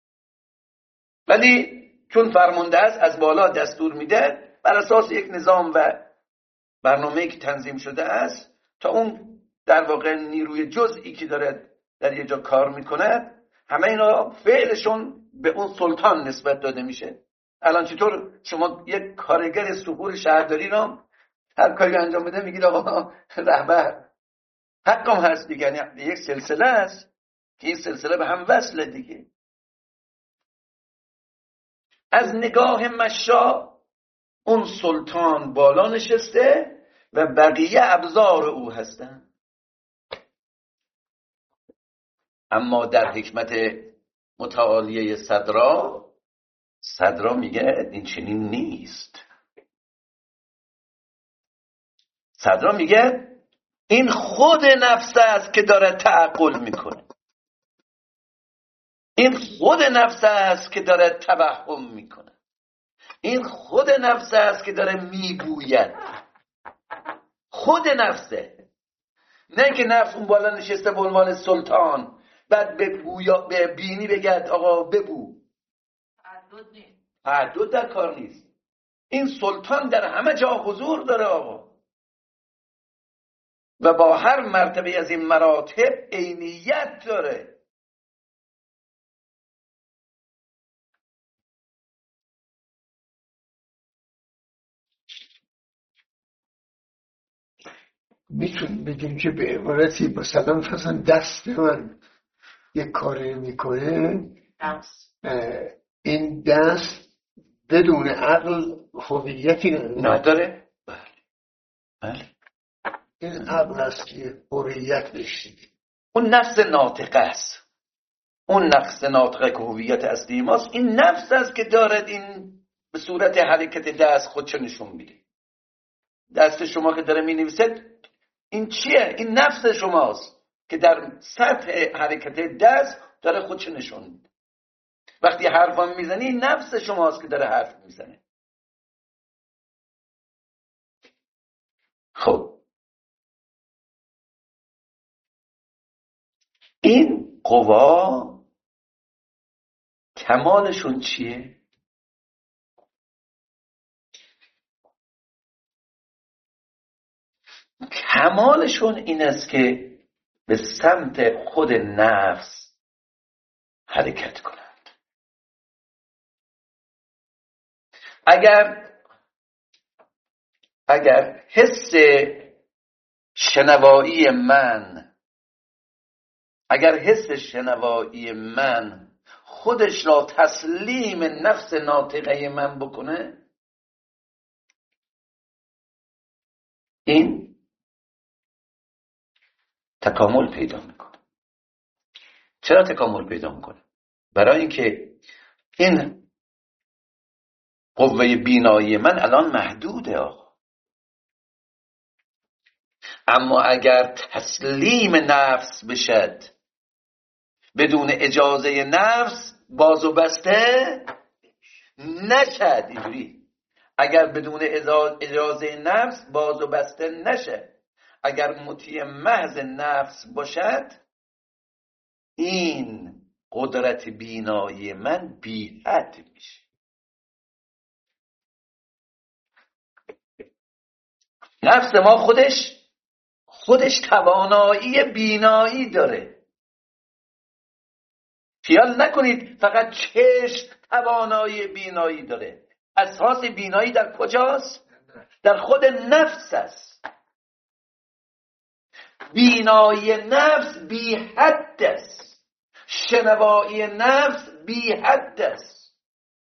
ولی چون فرمانده است از بالا دستور میده، بر اساس یک نظام و برنامه‌ای که تنظیم شده است تا اون در واقع نیروی جزئی که داره در یه جا کار میکنه، همه اینا فعلشون به اون سلطان نسبت داده میشه. الان چطور شما یک کارگر سپور شهرداری رو هر کاری انجام بده میگید آقا رهبر، حقم هست دیگه، یعنی یک سلسله است که این سلسله به هم وصله دیگه. از نگاه مشا اون سلطان بالا نشسته و بقیه ابزار او هستن، اما در حکمت متعالیه صدرا، صدرا میگه این چنین نیست. صدرا میگه این خود نفس است که داره تعقل میکنه، این خود نفس است که داره توهم میکنه، این خود نفس است که داره میگوید. خود نفسه، نه که نفس اون بالا نشسته به عنوان سلطان بعد به بویا به بینی بگد آقا ببو. تعدد در کار نیست. این سلطان در همه جا حضور داره آقا، و با هر مرتبه از این مراتب عینیت داره. میتونیم بگیم که به عبارتی مثلا مثلا دست من یک کاری میکنه، این دست بدون عقل هویتی نداره. بله بله، این عقل است که هویت بشید. اون نفس ناطقه است، اون نفس ناطقه که هویت اصلی ماست، این نفس است که دارد این به صورت حرکت دست خودشو نشون میده. دست شما که داره مینویسه این چیه؟ این نفس شماست که در سطح حرکت دست داره خودشو نشون میده. وقتی حرف هم میزنی این نفس شماست که داره حرف میزنه. خب این قوا کمالشون چیه؟ کمالشون این است که به سمت خود نفس حرکت کنند. اگر اگر حس شنوایی من اگر حس شنوایی من خودش را تسلیم نفس ناطقه من بکنه، این تکامل پیدا میکنه. چرا تکامل پیدا میکنه؟ برای اینکه این قوه بینایی من الان محدوده آقا، اما اگر تسلیم نفس بشد بدون اجازه نفس باز و بسته نشد. اینجوری اگر بدون اجازه نفس باز و بسته نشه، اگر مطیع محض نفس باشد، این قدرت بینایی من بی حد میشه. نفس ما خودش خودش توانایی بینایی داره. خیال نکنید فقط چشم توانایی بینایی داره. اساس بینایی در کجاست؟ در خود نفس است. بینایی نفس بی حد است، شنوایی نفس بی حد است،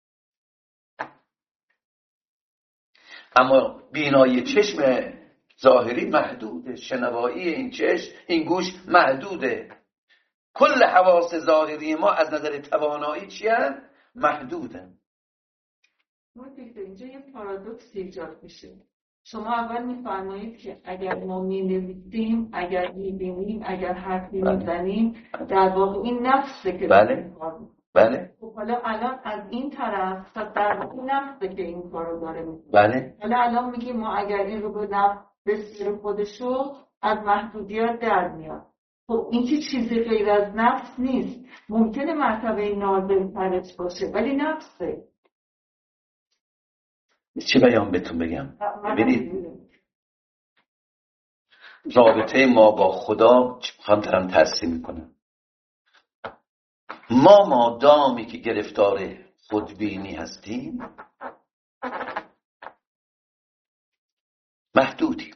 اما بینایی چشم ظاهری محدوده، شنوایی این چشم این گوش محدوده. کل حواس ظاهری ما از نظر توانایی چی هست؟ محدوده. ما دیگه اینجا یه پارادوکسی ایجاد میشه. شما اول میفرمایید که اگر ما می‌نویسیم، اگر می‌بینیم، اگر حرف می‌زنیم، در واقع این نفسه که بله بله. خب حالا الان از این طرف در واقع نفسه که این کارو داره می‌کنه. بله. حالا الان میگیم ما اگر این رو به نفس بسیر خودشو از محدودیت در میاد. خب این که چیزی غیر از نفس نیست. ممکنه مرتبه نازل ترش باشه ولی نفسه. چی بیان بهتون بگم؟ ببینید رابطه ما با خدا هم دارم ترسیم میکنم. ما مادامی که گرفتار خودبینی هستیم محدودیم،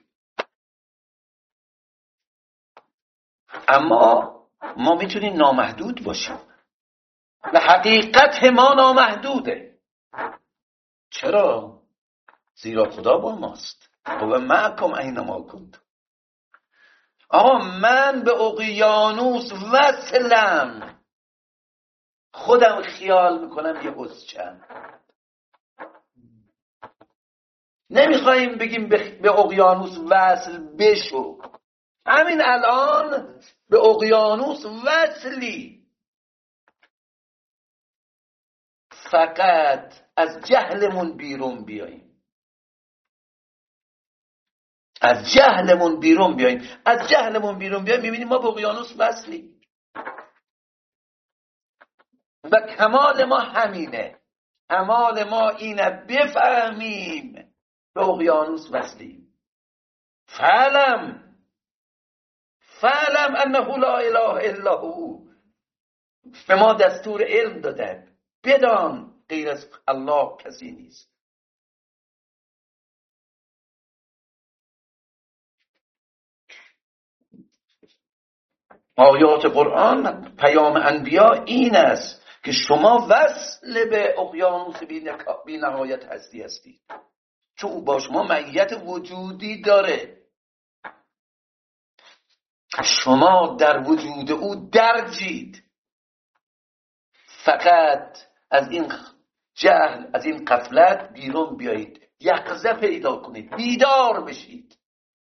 اما ما میتونیم نامحدود باشیم و حقیقت ما نامحدوده. چرا؟ زیرا خدا با ماست. و معکم اینما کنتم. آقا من به اقیانوس وصلم، خودم خیال میکنم یه بزچم. نمیخواییم بگیم به اقیانوس وصل بشو، همین الان به اقیانوس وصلی، فقط از جهلمون بیرون بیاییم. از جهلمون بیرون بیاییم از جهلمون بیرون بیاییم میبینیم ما به اقیانوس وصلی و کمال ما همینه. کمال ما اینه بفهمیم به اقیانوس وصلیم. فعلم فعلم انه لا اله الا هو. به ما دستور علم داده، بدان غیر از الله کسی نیست. آیات قرآن، پیام انبیا این است که شما وصل به اقیانوس بی نهایت هستی هستید، چون او با شما معیت وجودی داره. شما در وجود او درجید. فقط از این جهل، از این غفلت بیرون بیایید، یقظه پیدا کنید، بیدار بشید.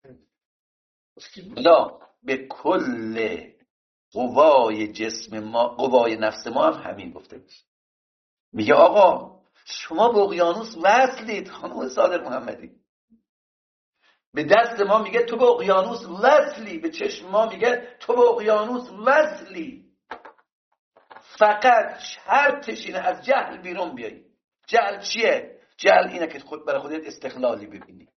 لا به کل قوای جسم ما، قوای نفس ما هم همین گفته میشه. میگه آقا شما به اقیانوس وصلید. خانم صادق محمدی به دست ما میگه تو به اقیانوس وصلی، به چشم ما میگه تو به اقیانوس وصلی. فقط شرطش اینه از جهل بیرون بیایی. جهل چیه؟ جهل اینه که خود برای خودت استقلالی ببینی.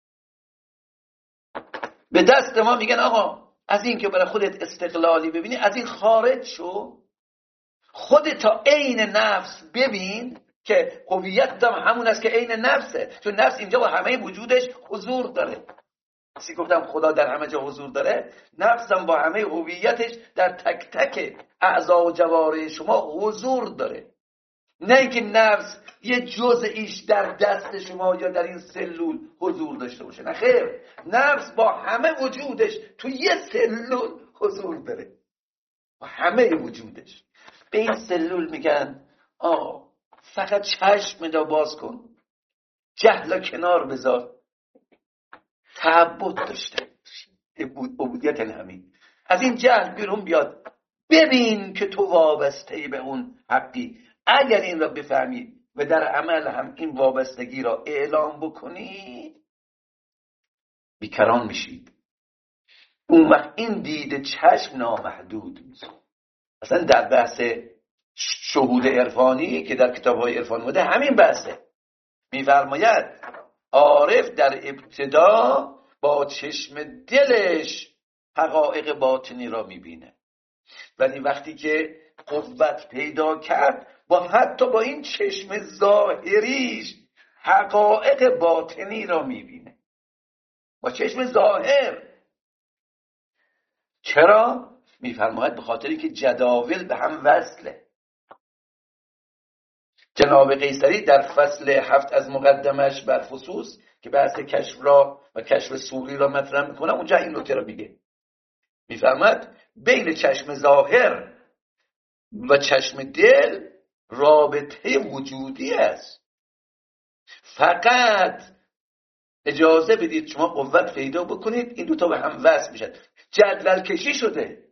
به دست ما میگن آقا از این که برای خودت استقلالی ببینی، از این خارج شو، خودت تا عین نفس ببین که هویت هم همون است که عین نفسه. چون نفس اینجا با همه وجودش حضور داره. سی گفتم خدا در همه جا حضور داره، نفسم با همه هویتش در تک تک اعضا و جوارح شما حضور داره. نه اینکه نفس یه جزئیش در دست شما یا در این سلول حضور داشته باشه. نه خیر، نفس با همه وجودش تو یه سلول حضور داره، با همه وجودش. به این سلول میگن آه فقط چشم دا باز کن، جهل کنار بذار، تعبد داشته. عبودیت همین. از این جهل بیرون بیاد، ببین که تو وابسته به اون حقی. اگر این را بفهمی و در عمل هم این وابستگی را اعلام بکنی، بیکران میشید. اون وقت این دید چشم نامحدود میشه. اصلا در بحث شهود عرفانی که در کتاب‌های عرفانی بوده همین بحثه. میفرماید عارف در ابتدا با چشم دلش حقایق باطنی را میبینه، ولی وقتی که قوت پیدا کرد با حتی با این چشم ظاهریش حقایق باطنی را میبینه، با چشم ظاهر. چرا؟ میفرماید به خاطری که جداول به هم وصله. جناب قیصری در فصل هفت از مقدمش بر خصوص که بحث کشف را و کشف صوری را مطرح میکنه، اونجا این نکته را میگه. میفرماید بین چشم ظاهر و چشم دل رابطه وجودی است. فقط اجازه بدید شما قوت پیدا بکنید، این دوتا به هم وصل میشن. جدول کشی شده.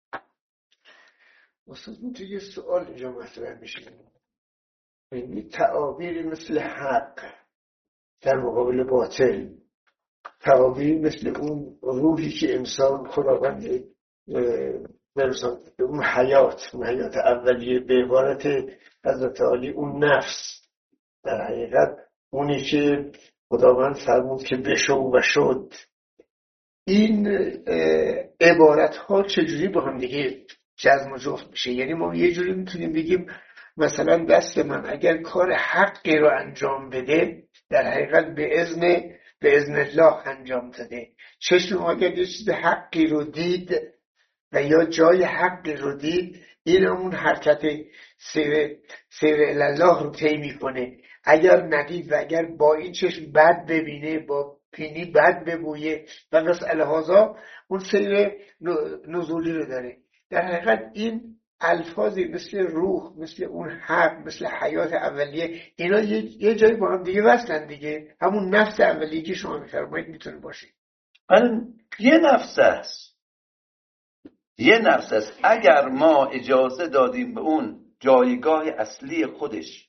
استاد تو یه سوال اینجا مطرح میشه، این تعابیر مثل حق در مقابل باطل، تعابیر مثل اون روحی که انسان خداوند برساند به اون حیات، اون حیات اولیه. به عبارت حضرت عالی اون نفس در حقیقت اونی که خداوند فرمود که بشو و شد. این عبارت ها چجوری با هم دیگه جزم و جفت میشه؟ یعنی ما یه جوری میتونیم بگیم مثلا دست من اگر کار حقی رو انجام بده، در حقیقت به اذن به اذن الله انجام داده. چشم اگر یه چیز حقی رو دید و یا جای حقی رو دید، این همون حرکت سیر سیر الله رو طی میکنه. اگر ندید و اگر با این چشم بد ببینه، با پینی بد ببویه و مسئله هازا، اون سیر نزولی رو داره. در حقیقت این الفاظی مثل روح، مثل اون حق، مثل حیات اولیه، اینا یه, یه جایی با هم دیگه وصلن دیگه. همون نفس اولیه که شما میفرمایید میتونه باشه. یه نفس است، یه نفس است. اگر ما اجازه دادیم به اون جایگاه اصلی خودش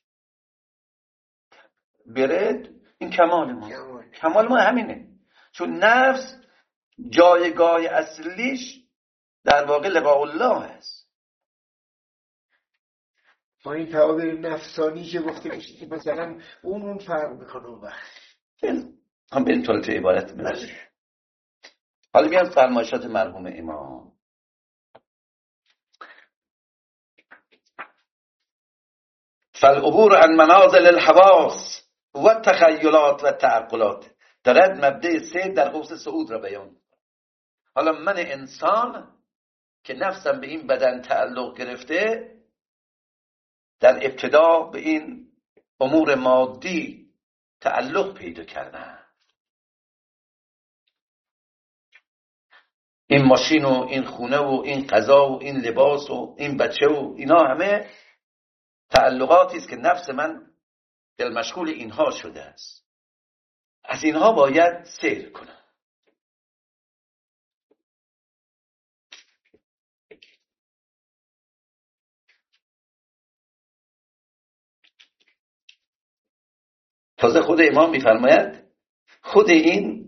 برد، این کمال ما کمال ما همینه. چون نفس جایگاه اصلیش در واقع لقاء الله است. با این تعابیر نفسانی که گفته میشه که مثلا اون اون فرق میکنه اون وقت هم به این طور تو عبارت میشه. حالا بیان فرمایشات مرحوم امام. فالعبور عن منازل الحواس و التخیلات و التعقلات، دارد مبدأ سه در قوس صعود را بیان. حالا من انسان که نفسم به این بدن تعلق گرفته، در ابتدا به این امور مادی تعلق پیدا کردم. این ماشین و این خونه و این غذا و این لباس و این بچه و اینا همه تعلقاتی است که نفس من دل مشغول اینها شده است. از اینها باید سیر کنم. تازه خود امام می‌فرماید خود این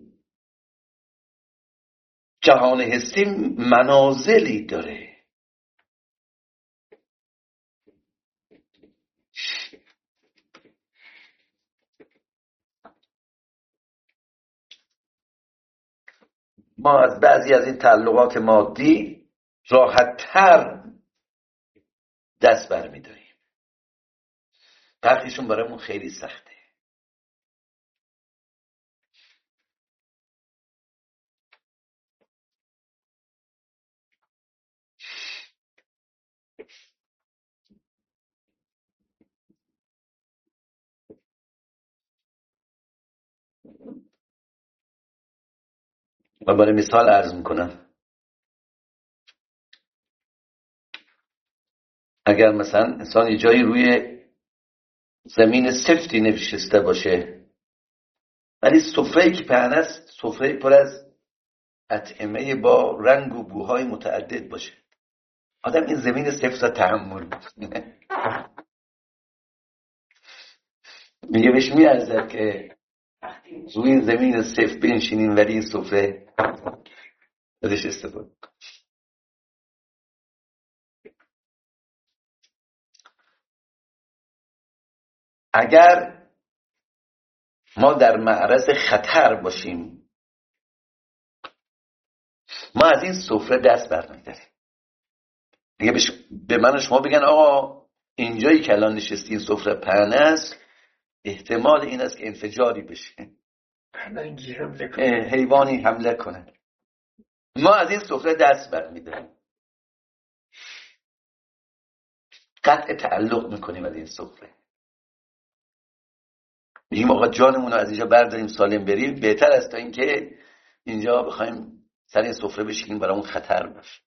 جهان حسی منازلی داره. ما از بعضی از این تعلقات مادی راحت‌تر دست برمی‌داریم، برخیشون برامون خیلی سخته. من برای مثال عرض میکنم. اگر مثلا انسان یه جایی روی زمین سفتی نشسته باشه، ولی سفره‌ای که پهن است سفره پر از اطعمه با رنگ و بوهای متعدد باشه، آدم این زمین سفت را تحمل میکنه. میگه بهش میارزد که روی این زمین سفت بنشینیم ولی این سفره ازش استفاده کنیم. اگر ما در معرض خطر باشیم، ما از این سفره دست برمی‌داریم. دیگه به من و شما بگن آقا اینجایی که الان نشستی این سفره پهنه است، احتمال این است که انفجاری بشه، حیوانی حمله کنه، ما از این سفره دست برمی‌داریم، قطع تعلق میکنیم از این سفره. میگیم آقا جانمون رو از اینجا برداریم سالم بریم، بهتر است تا اینکه اینجا بخوایم سر این سفره بشینیم برامون خطر باشه.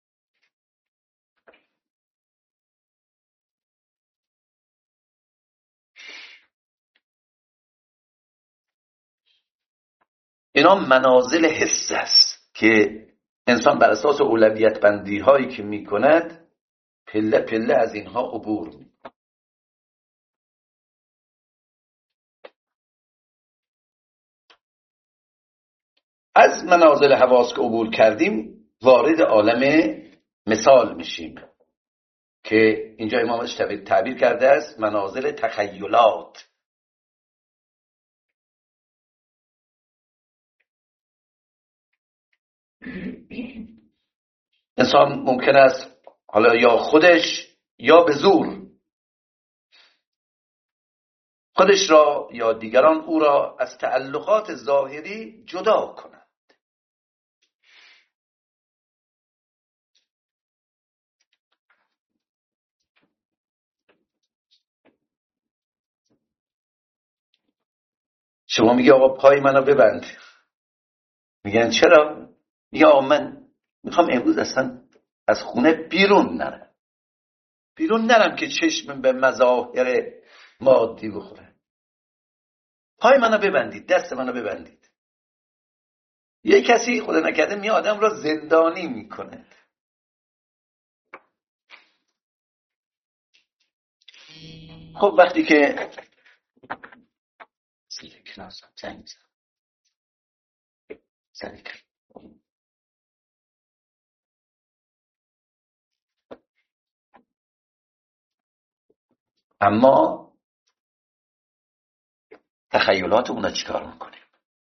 اینا منازل حس است که انسان بر اساس اولویت بندی هایی که میکند پله پله از اینها عبور می‌کند. از منازل حواس که عبور کردیم وارد عالم مثال میشیم که اینجا امامش تعبیر کرده است منازل تخیلات. انسان ممکن است حالا یا خودش یا به زور خودش را یا دیگران او را از تعلقات ظاهری جدا کنند. شما میگه آقا پای منو ببند، میگن چرا؟ یا من میخوام امروز اصلا از خونه بیرون نرم، بیرون نرم که چشم به مظاهر مادی بخوره. پای منو ببندید، دست منو ببندید. یه کسی خدا نکرده می آدم را زندانی میکنه. خب وقتی که اما تخیلات اونا چیکار میکنه؟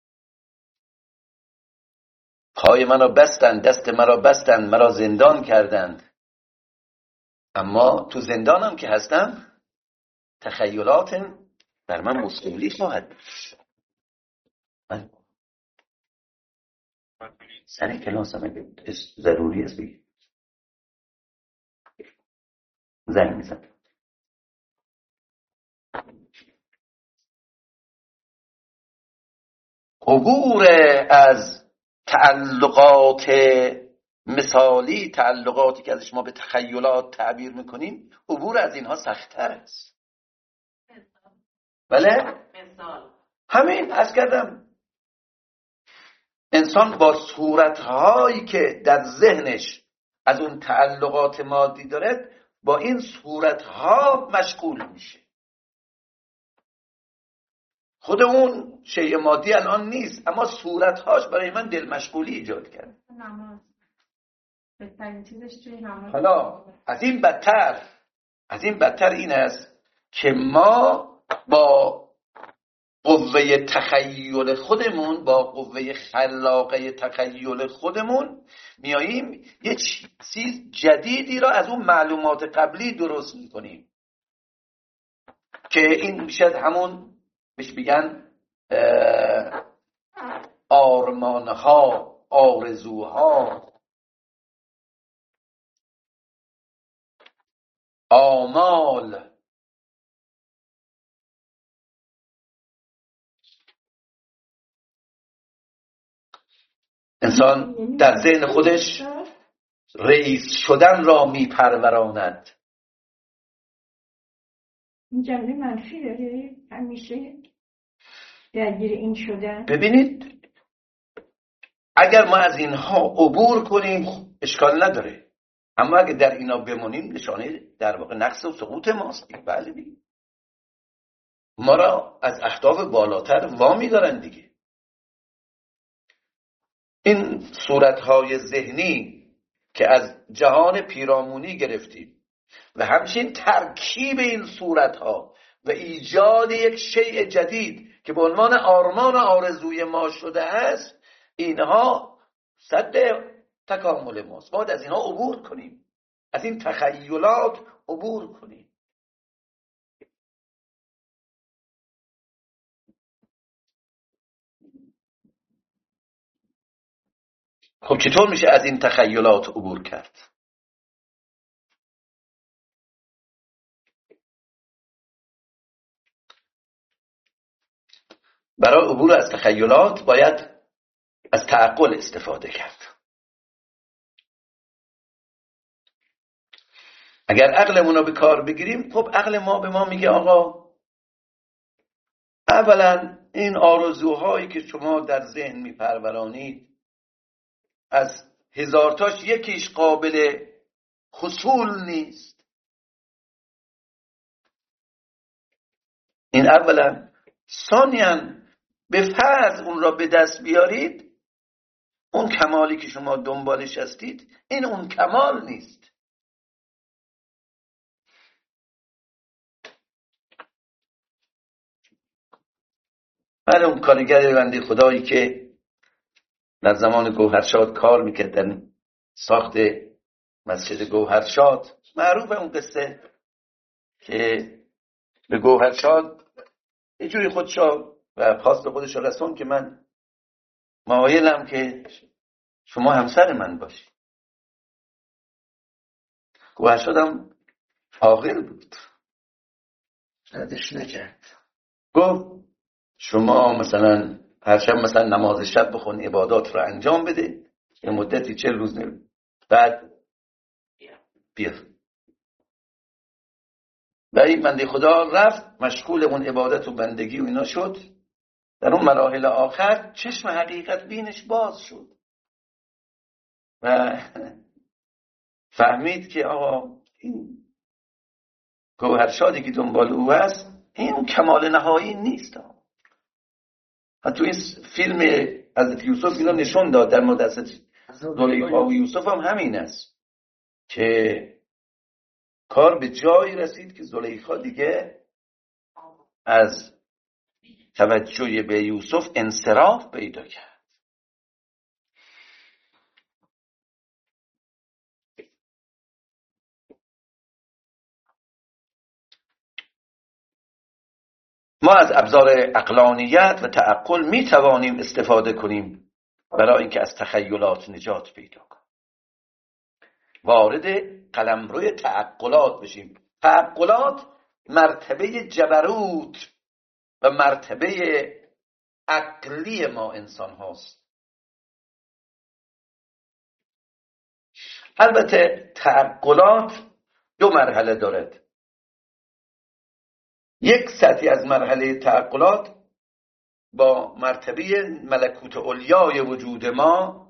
پای منو بستند، دست مرا بستند، مرا زندان کردند، اما تو زندانم که هستم تخیلات در من مستولی خواهد. من سر کلاسم ضروری است بگید زنگ میزن. عبور از تعلقات مثالی، تعلقاتی که ازش ما به تخیلات تعبیر میکنیم، عبور از اینها سخت‌تر است. بله؟ مثال همین از کردم انسان با صورتهایی که در ذهنش از اون تعلقات مادی دارد با این صورتها مشغول میشه. خود اون شیء مادی الان نیست، اما صورتهاش برای من دل مشغولی ایجاد کرد. نماز بهترین چیزش توی نماز. حالا از این بدتر از این بدتر این است که ما با قوه تخیل خودمون، با قوه خلاقه تخیل خودمون میاییم یه چیز جدیدی را از اون معلومات قبلی درست میکنیم که این میشه همون بهش میگن آرمانها، آرزوها، آمال. انسان در ذهن خودش رئیس شدن را میپروراند. این جنبه منفی داره همیشه درگیر این شدن. ببینید اگر ما از اینها عبور کنیم اشکال نداره، اما اگر در اینا بمونیم نشانه در واقع نقص و سقوط ماست. بله دیگه ما را از اهداف بالاتر وامی دارن دیگه. این صورتهای ذهنی که از جهان پیرامونی گرفتیم و همچنین ترکیب این صورتها و ایجاد یک شیء جدید که به عنوان آرمان و آرزوی ما شده است، اینها سد تکامل ماست. باید از اینها عبور کنیم، از این تخیلات عبور کنیم. خب چطور میشه از این تخیلات عبور کرد؟ برای عبور از تخیلات باید از تعقل استفاده کرد. اگر عقلمون رو به کار بگیریم، خب عقل ما به ما میگه آقا اولا این آرزوهایی که شما در ذهن میپرورانید از هزارتاش یکیش قابل حصول نیست. این اولا. ثانیاً به فرض اون را به دست بیارید، اون کمالی که شما دنبالش هستید این اون کمال نیست. من اون کارگر بنده خدایی که در زمان گوهرشاد کار میکرد در ساخت مسجد گوهرشاد، معروفه اون قصه که به گوهرشاد یه جوری خودشا و خواست به خودش رسون که من مایلم که شما همسر من باشی. گوهرشادم عاقل بود، ردش نکرد. گفت شما مثلا هر شب مثلا نماز شب بخون، عبادات رو انجام بده، یه مدتی چل روز نمی بعد بیا. و این بنده خدا رفت مشغول اون عبادت و بندگی و اینا شد. در اون مراحل آخر چشم حقیقت بینش باز شد و فهمید که آقا این گوهرشادی که دنبال او هست این اون کمال نهایی نیست. حتی این فیلم حضرت یوسف اینا نشون داد در مورد حضرت زلیخا و یوسف هم همین است که کار به جایی رسید که زلیخا دیگه از توجه به یوسف انصراف پیدا کرد. ما از ابزار عقلانیت و تعقل می توانیم استفاده کنیم برای اینکه از تخیلات نجات پیدا کنیم، وارد قلمرو تعقلات بشیم. تعقلات مرتبه جبروت و مرتبه عقلی ما انسان هاست. البته تعقلات دو مرحله دارد. یک سطحی از مرحله تعقلات با مرتبه ملکوت علیای وجود ما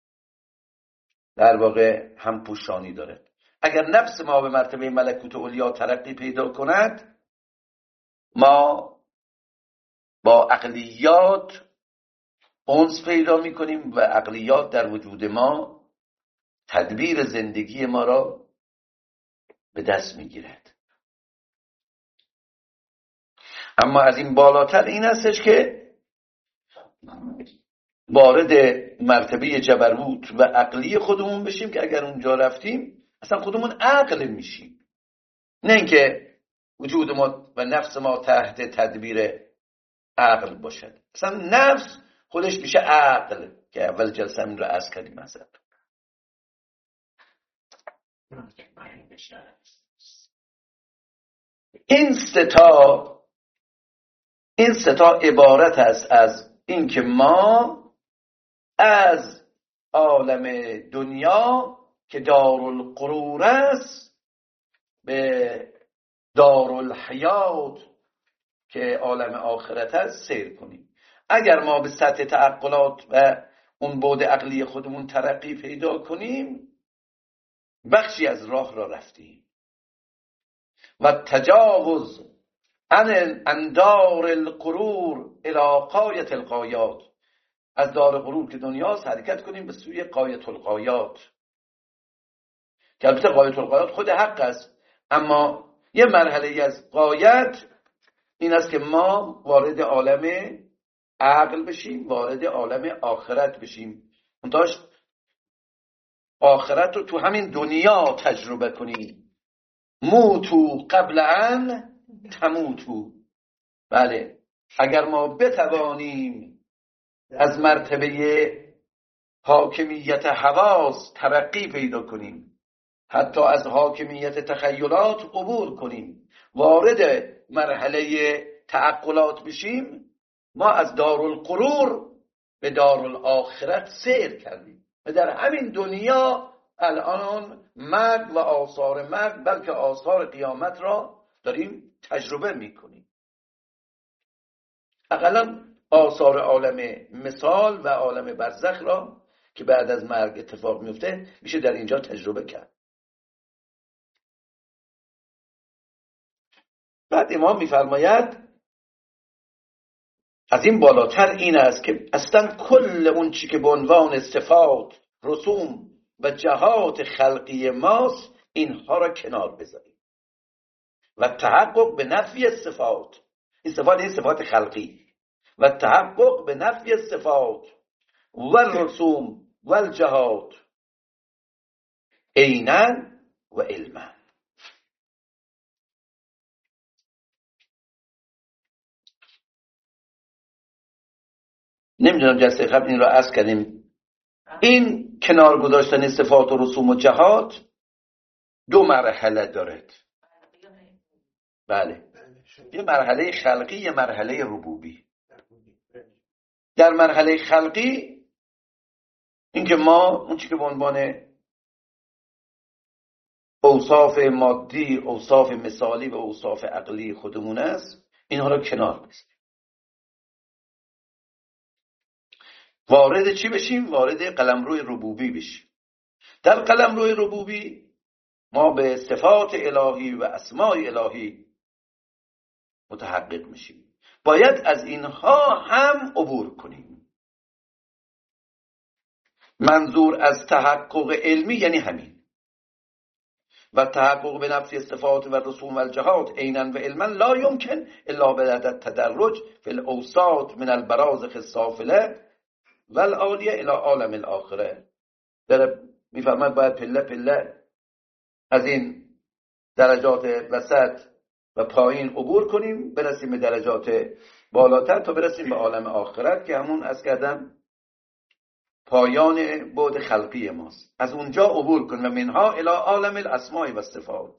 در واقع هم پوشانی دارد. اگر نفس ما به مرتبه ملکوت علیا ترقی پیدا کند، ما با عقلیات انس پیدا می کنیم و عقلیات در وجود ما تدبیر زندگی ما را به دست می گیرد. اما از این بالاتر این هستش که وارد مرتبه جبروت و عقلی خودمون بشیم که اگر اونجا رفتیم اصلا خودمون عقل میشیم، نه اینکه وجود ما و نفس ما تحت تدبیر عقل باشد. اصلا نفس خودش میشه عقل که اول جلسه همین رو عرض کردیم. مثلا این ستا این ستا عبارت است از اینکه ما از عالم دنیا که دارالقرور است به دارالحیات که عالم آخرت است سیر کنیم. اگر ما به سطح تعقلات و اون بعد عقلی خودمون ترقی پیدا کنیم، بخشی از راه را رفتیم. و تجاوز عن اندار القرور الی قایة الغایات، از دار غرور که دنیاست حرکت کنیم به سوی قایة الغایات، که البته قایة الغایات خود حق است، اما یه مرحله از غایت این است که ما وارد عالم عقل بشیم، وارد عالم آخرت بشیم. منتهاش آخرت رو تو همین دنیا تجربه کنیم. موتو قبل ان تموتو. بله، اگر ما بتوانیم از مرتبه حاکمیت حواس ترقی پیدا کنیم، حتی از حاکمیت تخیلات عبور کنیم، وارد مرحله تعقلات بشیم، ما از دارالقرور به دارالآخرت سیر کردیم و در همین دنیا الان مرگ و آثار مرگ بلکه آثار قیامت را داریم تجربه میکنیم. اقلا آثار عالم مثال و عالم برزخ را که بعد از مرگ اتفاق میفته میشه در اینجا تجربه کرد. بعد امام میفرماید از این بالاتر این است که اصلا کل اون چی که به عنوان صفات، رسوم و جهات خلقی ماست اینها را کنار بذاریم و تحقق به نفی صفات. این صفات این صفات خلقی و تحقق به نفی الصفات و الرسوم و الجهات عینا و علما. نمیدونم جلسه قبل این را عرض کردیم، این کنار گذاشتن صفات و رسوم و جهات دو مرحله دارد. بله، یه مرحله خلقی، یه مرحله ربوبی. در مرحله خلقی اینکه ما اون چیزی که به عنوان اوصاف مادی، اوصاف مثالی و اوصاف عقلی خودمون است، اینها رو کنار بذاریم. وارد چی بشیم؟ وارد قلمرو ربوبی بشیم. در قلمرو ربوبی ما به صفات الهی و اسماء الهی متحقق میشیم. باید از اینها هم عبور کنیم. منظور از تحقق علمی یعنی همین. و تحقق به نفی صفات و رسوم و الجهات عینا و علما لا یمکن الا بعد تدرج فی الاوساط من البرازخ السافله و العالیه الى عالم الاخره. داره میفرماید باید پله پله از این درجات وسط و پایین عبور کنیم، برسیم به درجات بالاتر تا برسیم به عالم آخرت که همون از کردم پایان بعد خلقی ماست. از اونجا عبور کنیم و منها الی عالم الاسماء و صفات،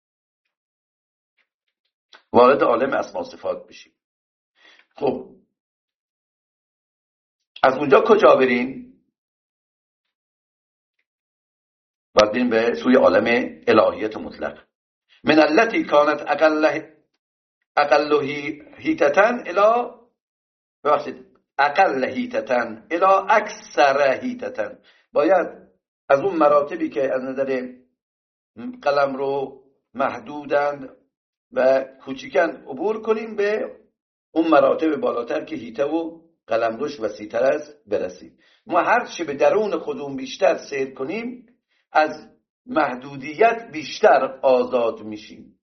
وارد عالم اسماء و صفات بشیم. خب از اونجا کجا بریم؟ باید بریم به سوی عالم الهیت مطلق. من التي كانت اقل اقل هیتتن الی ببخشید اقل هیتتن الی اکثر هیتتن. باید از اون مراتبی که از نظر قلم رو محدودند و کوچیکن عبور کنیم به اون مراتب بالاتر که هیته و قلم روش وسیع‌تر است برسیم. ما هر چی به درون خودمون بیشتر سیر کنیم از محدودیت بیشتر آزاد میشیم.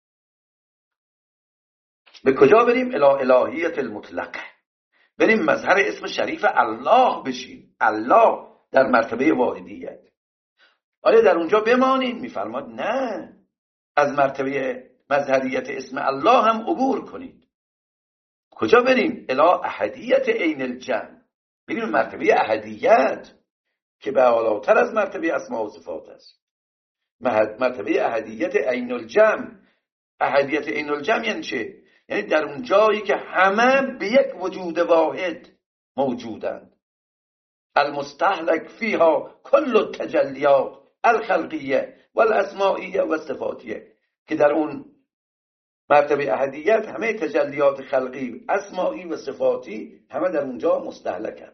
به کجا بریم؟ الی الهیت المطلقه. بریم مظهر اسم شریف الله بشیم. الله در مرتبه واحدیت. آیا در اونجا بمانیم؟ میفرماد نه، از مرتبه مظهریت اسم الله هم عبور کنید. کجا بریم؟ الی احدیت عین الجمع. بریم مرتبه احدیت که به بالاتر از مرتبه اسماء و صفات است. مرتبه احدیت عین الجمع. احدیت عین الجمع یعنی چه؟ یعنی در اون جایی که همه به یک وجود واحد موجودند. المستهلک فیها کل التجلیات الخلقیه والاسمائیه و صفاتیه، که در اون مرتبه احدیت همه تجلیات خلقی، اسمائی و صفاتی همه در اونجا مستهلکند.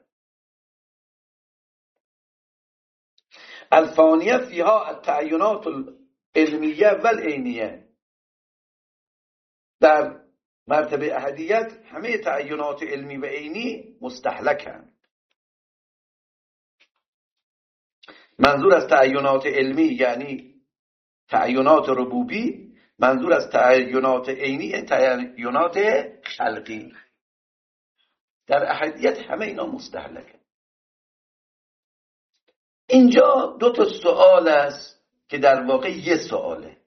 الفانیه فیها التعینات العلمیه و العینیه. در مرتبه احدیت همه تعینات علمی و عینی مستهلکند. منظور از تعینات علمی یعنی تعینات ربوبی، منظور از تعینات عینی یعنی تعینات خلقی. در احدیت همه اینا مستهلکند. اینجا دو تا سوال است که در واقع یه سواله.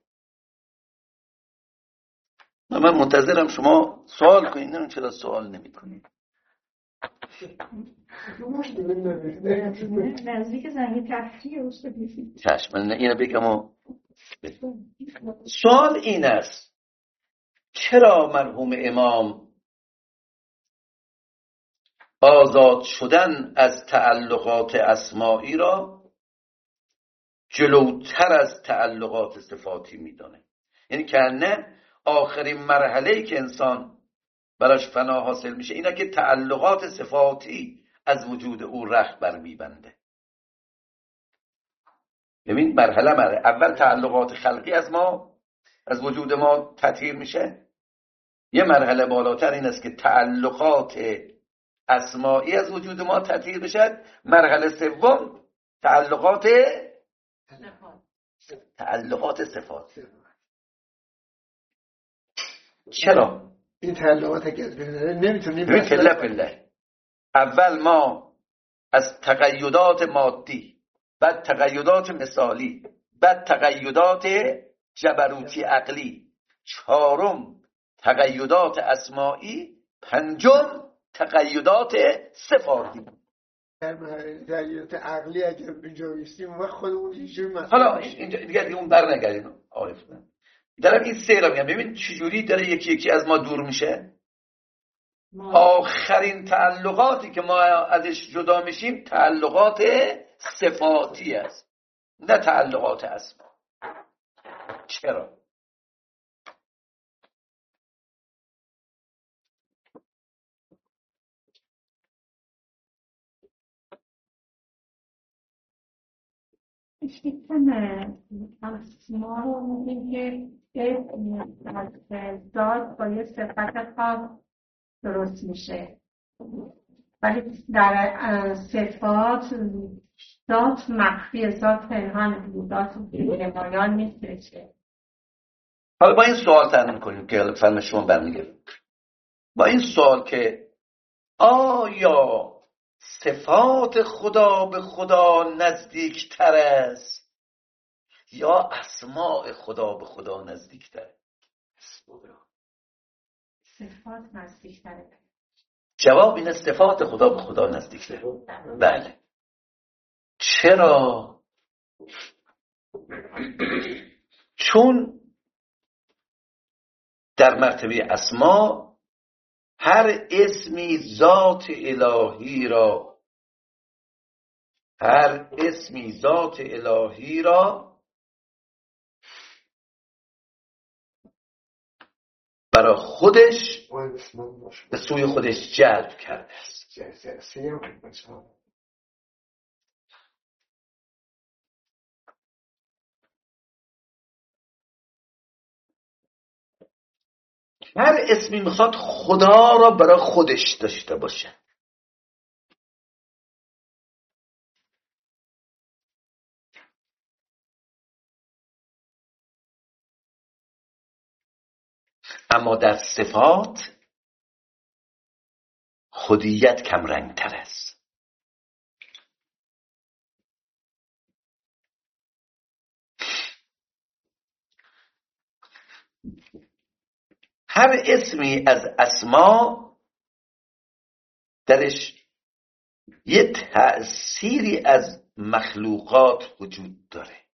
من منتظرم شما سوال کنید. نمیدونم چرا سوال نمی کنید. نزدیک زنگ تفریح استاد میشید. چشم، من اینو بگم. و سوال این است چرا مرحوم امام آزاد شدن از تعلقات اسمائی را جلوتر از تعلقات صفاتی میدانه؟ یعنی که نه آخرین مرحله‌ای که انسان براش فنا حاصل میشه اینه که تعلقات صفاتی از وجود او رخ بر میبنده. ببین مرحله مرحله اول تعلقات خلقی از ما از وجود ما تطهیر میشه. یه مرحله بالاتر این است که تعلقات اسمائی از وجود ما تطهیر بشد. مرحله سوم تعلقات تعلقات صفات. چرا؟ این تعلقات اگر بذاره نمیتونیم پله پله. اول ما از تقیدات مادی، بعد تقیدات مثالی، بعد تقیدات جبروتی عقلی، چهارم تقیدات اسماعی، پنجم تقیدات صفاتی. در تقیدات عقلی اگر اینجا بیستیم اون وقت خودمون اینجوری مثلا حالا اینجا دیگه اون بر نگردیم عارف. دارم این سه را میگم. ببین چجوری داره یکی یکی از ما دور میشه. آخرین تعلقاتی که ما ازش جدا میشیم تعلقات صفاتی است، نه تعلقات اسما. چرا؟ اسما رو میگیم که ذات با یه صفت خاص درست میشه، ولی در صفات ذات مخفی، ذات پنهان، ذات نمایان نیستش. حالا با این سوال تعریف کنیم که فهم شما برمیگرده. با این سوال که آیا صفات خدا به خدا نزدیکتر است یا اسماء خدا به خدا نزدیکتر؟ صفات نزدیکتره. جواب اینه صفات خدا به خدا نزدیکتره. بله. چرا؟ چون در مرتبه اسما هر اسمی ذات الهی را هر اسمی ذات الهی را برای خودش به سوی خودش جلب کرده است. هر اسمی میخواد خدا را برای خودش داشته باشه. اما در صفات خودیت کم رنگ تر است. هر اسمی از اسما درش یه تأثیری از مخلوقات وجود داره.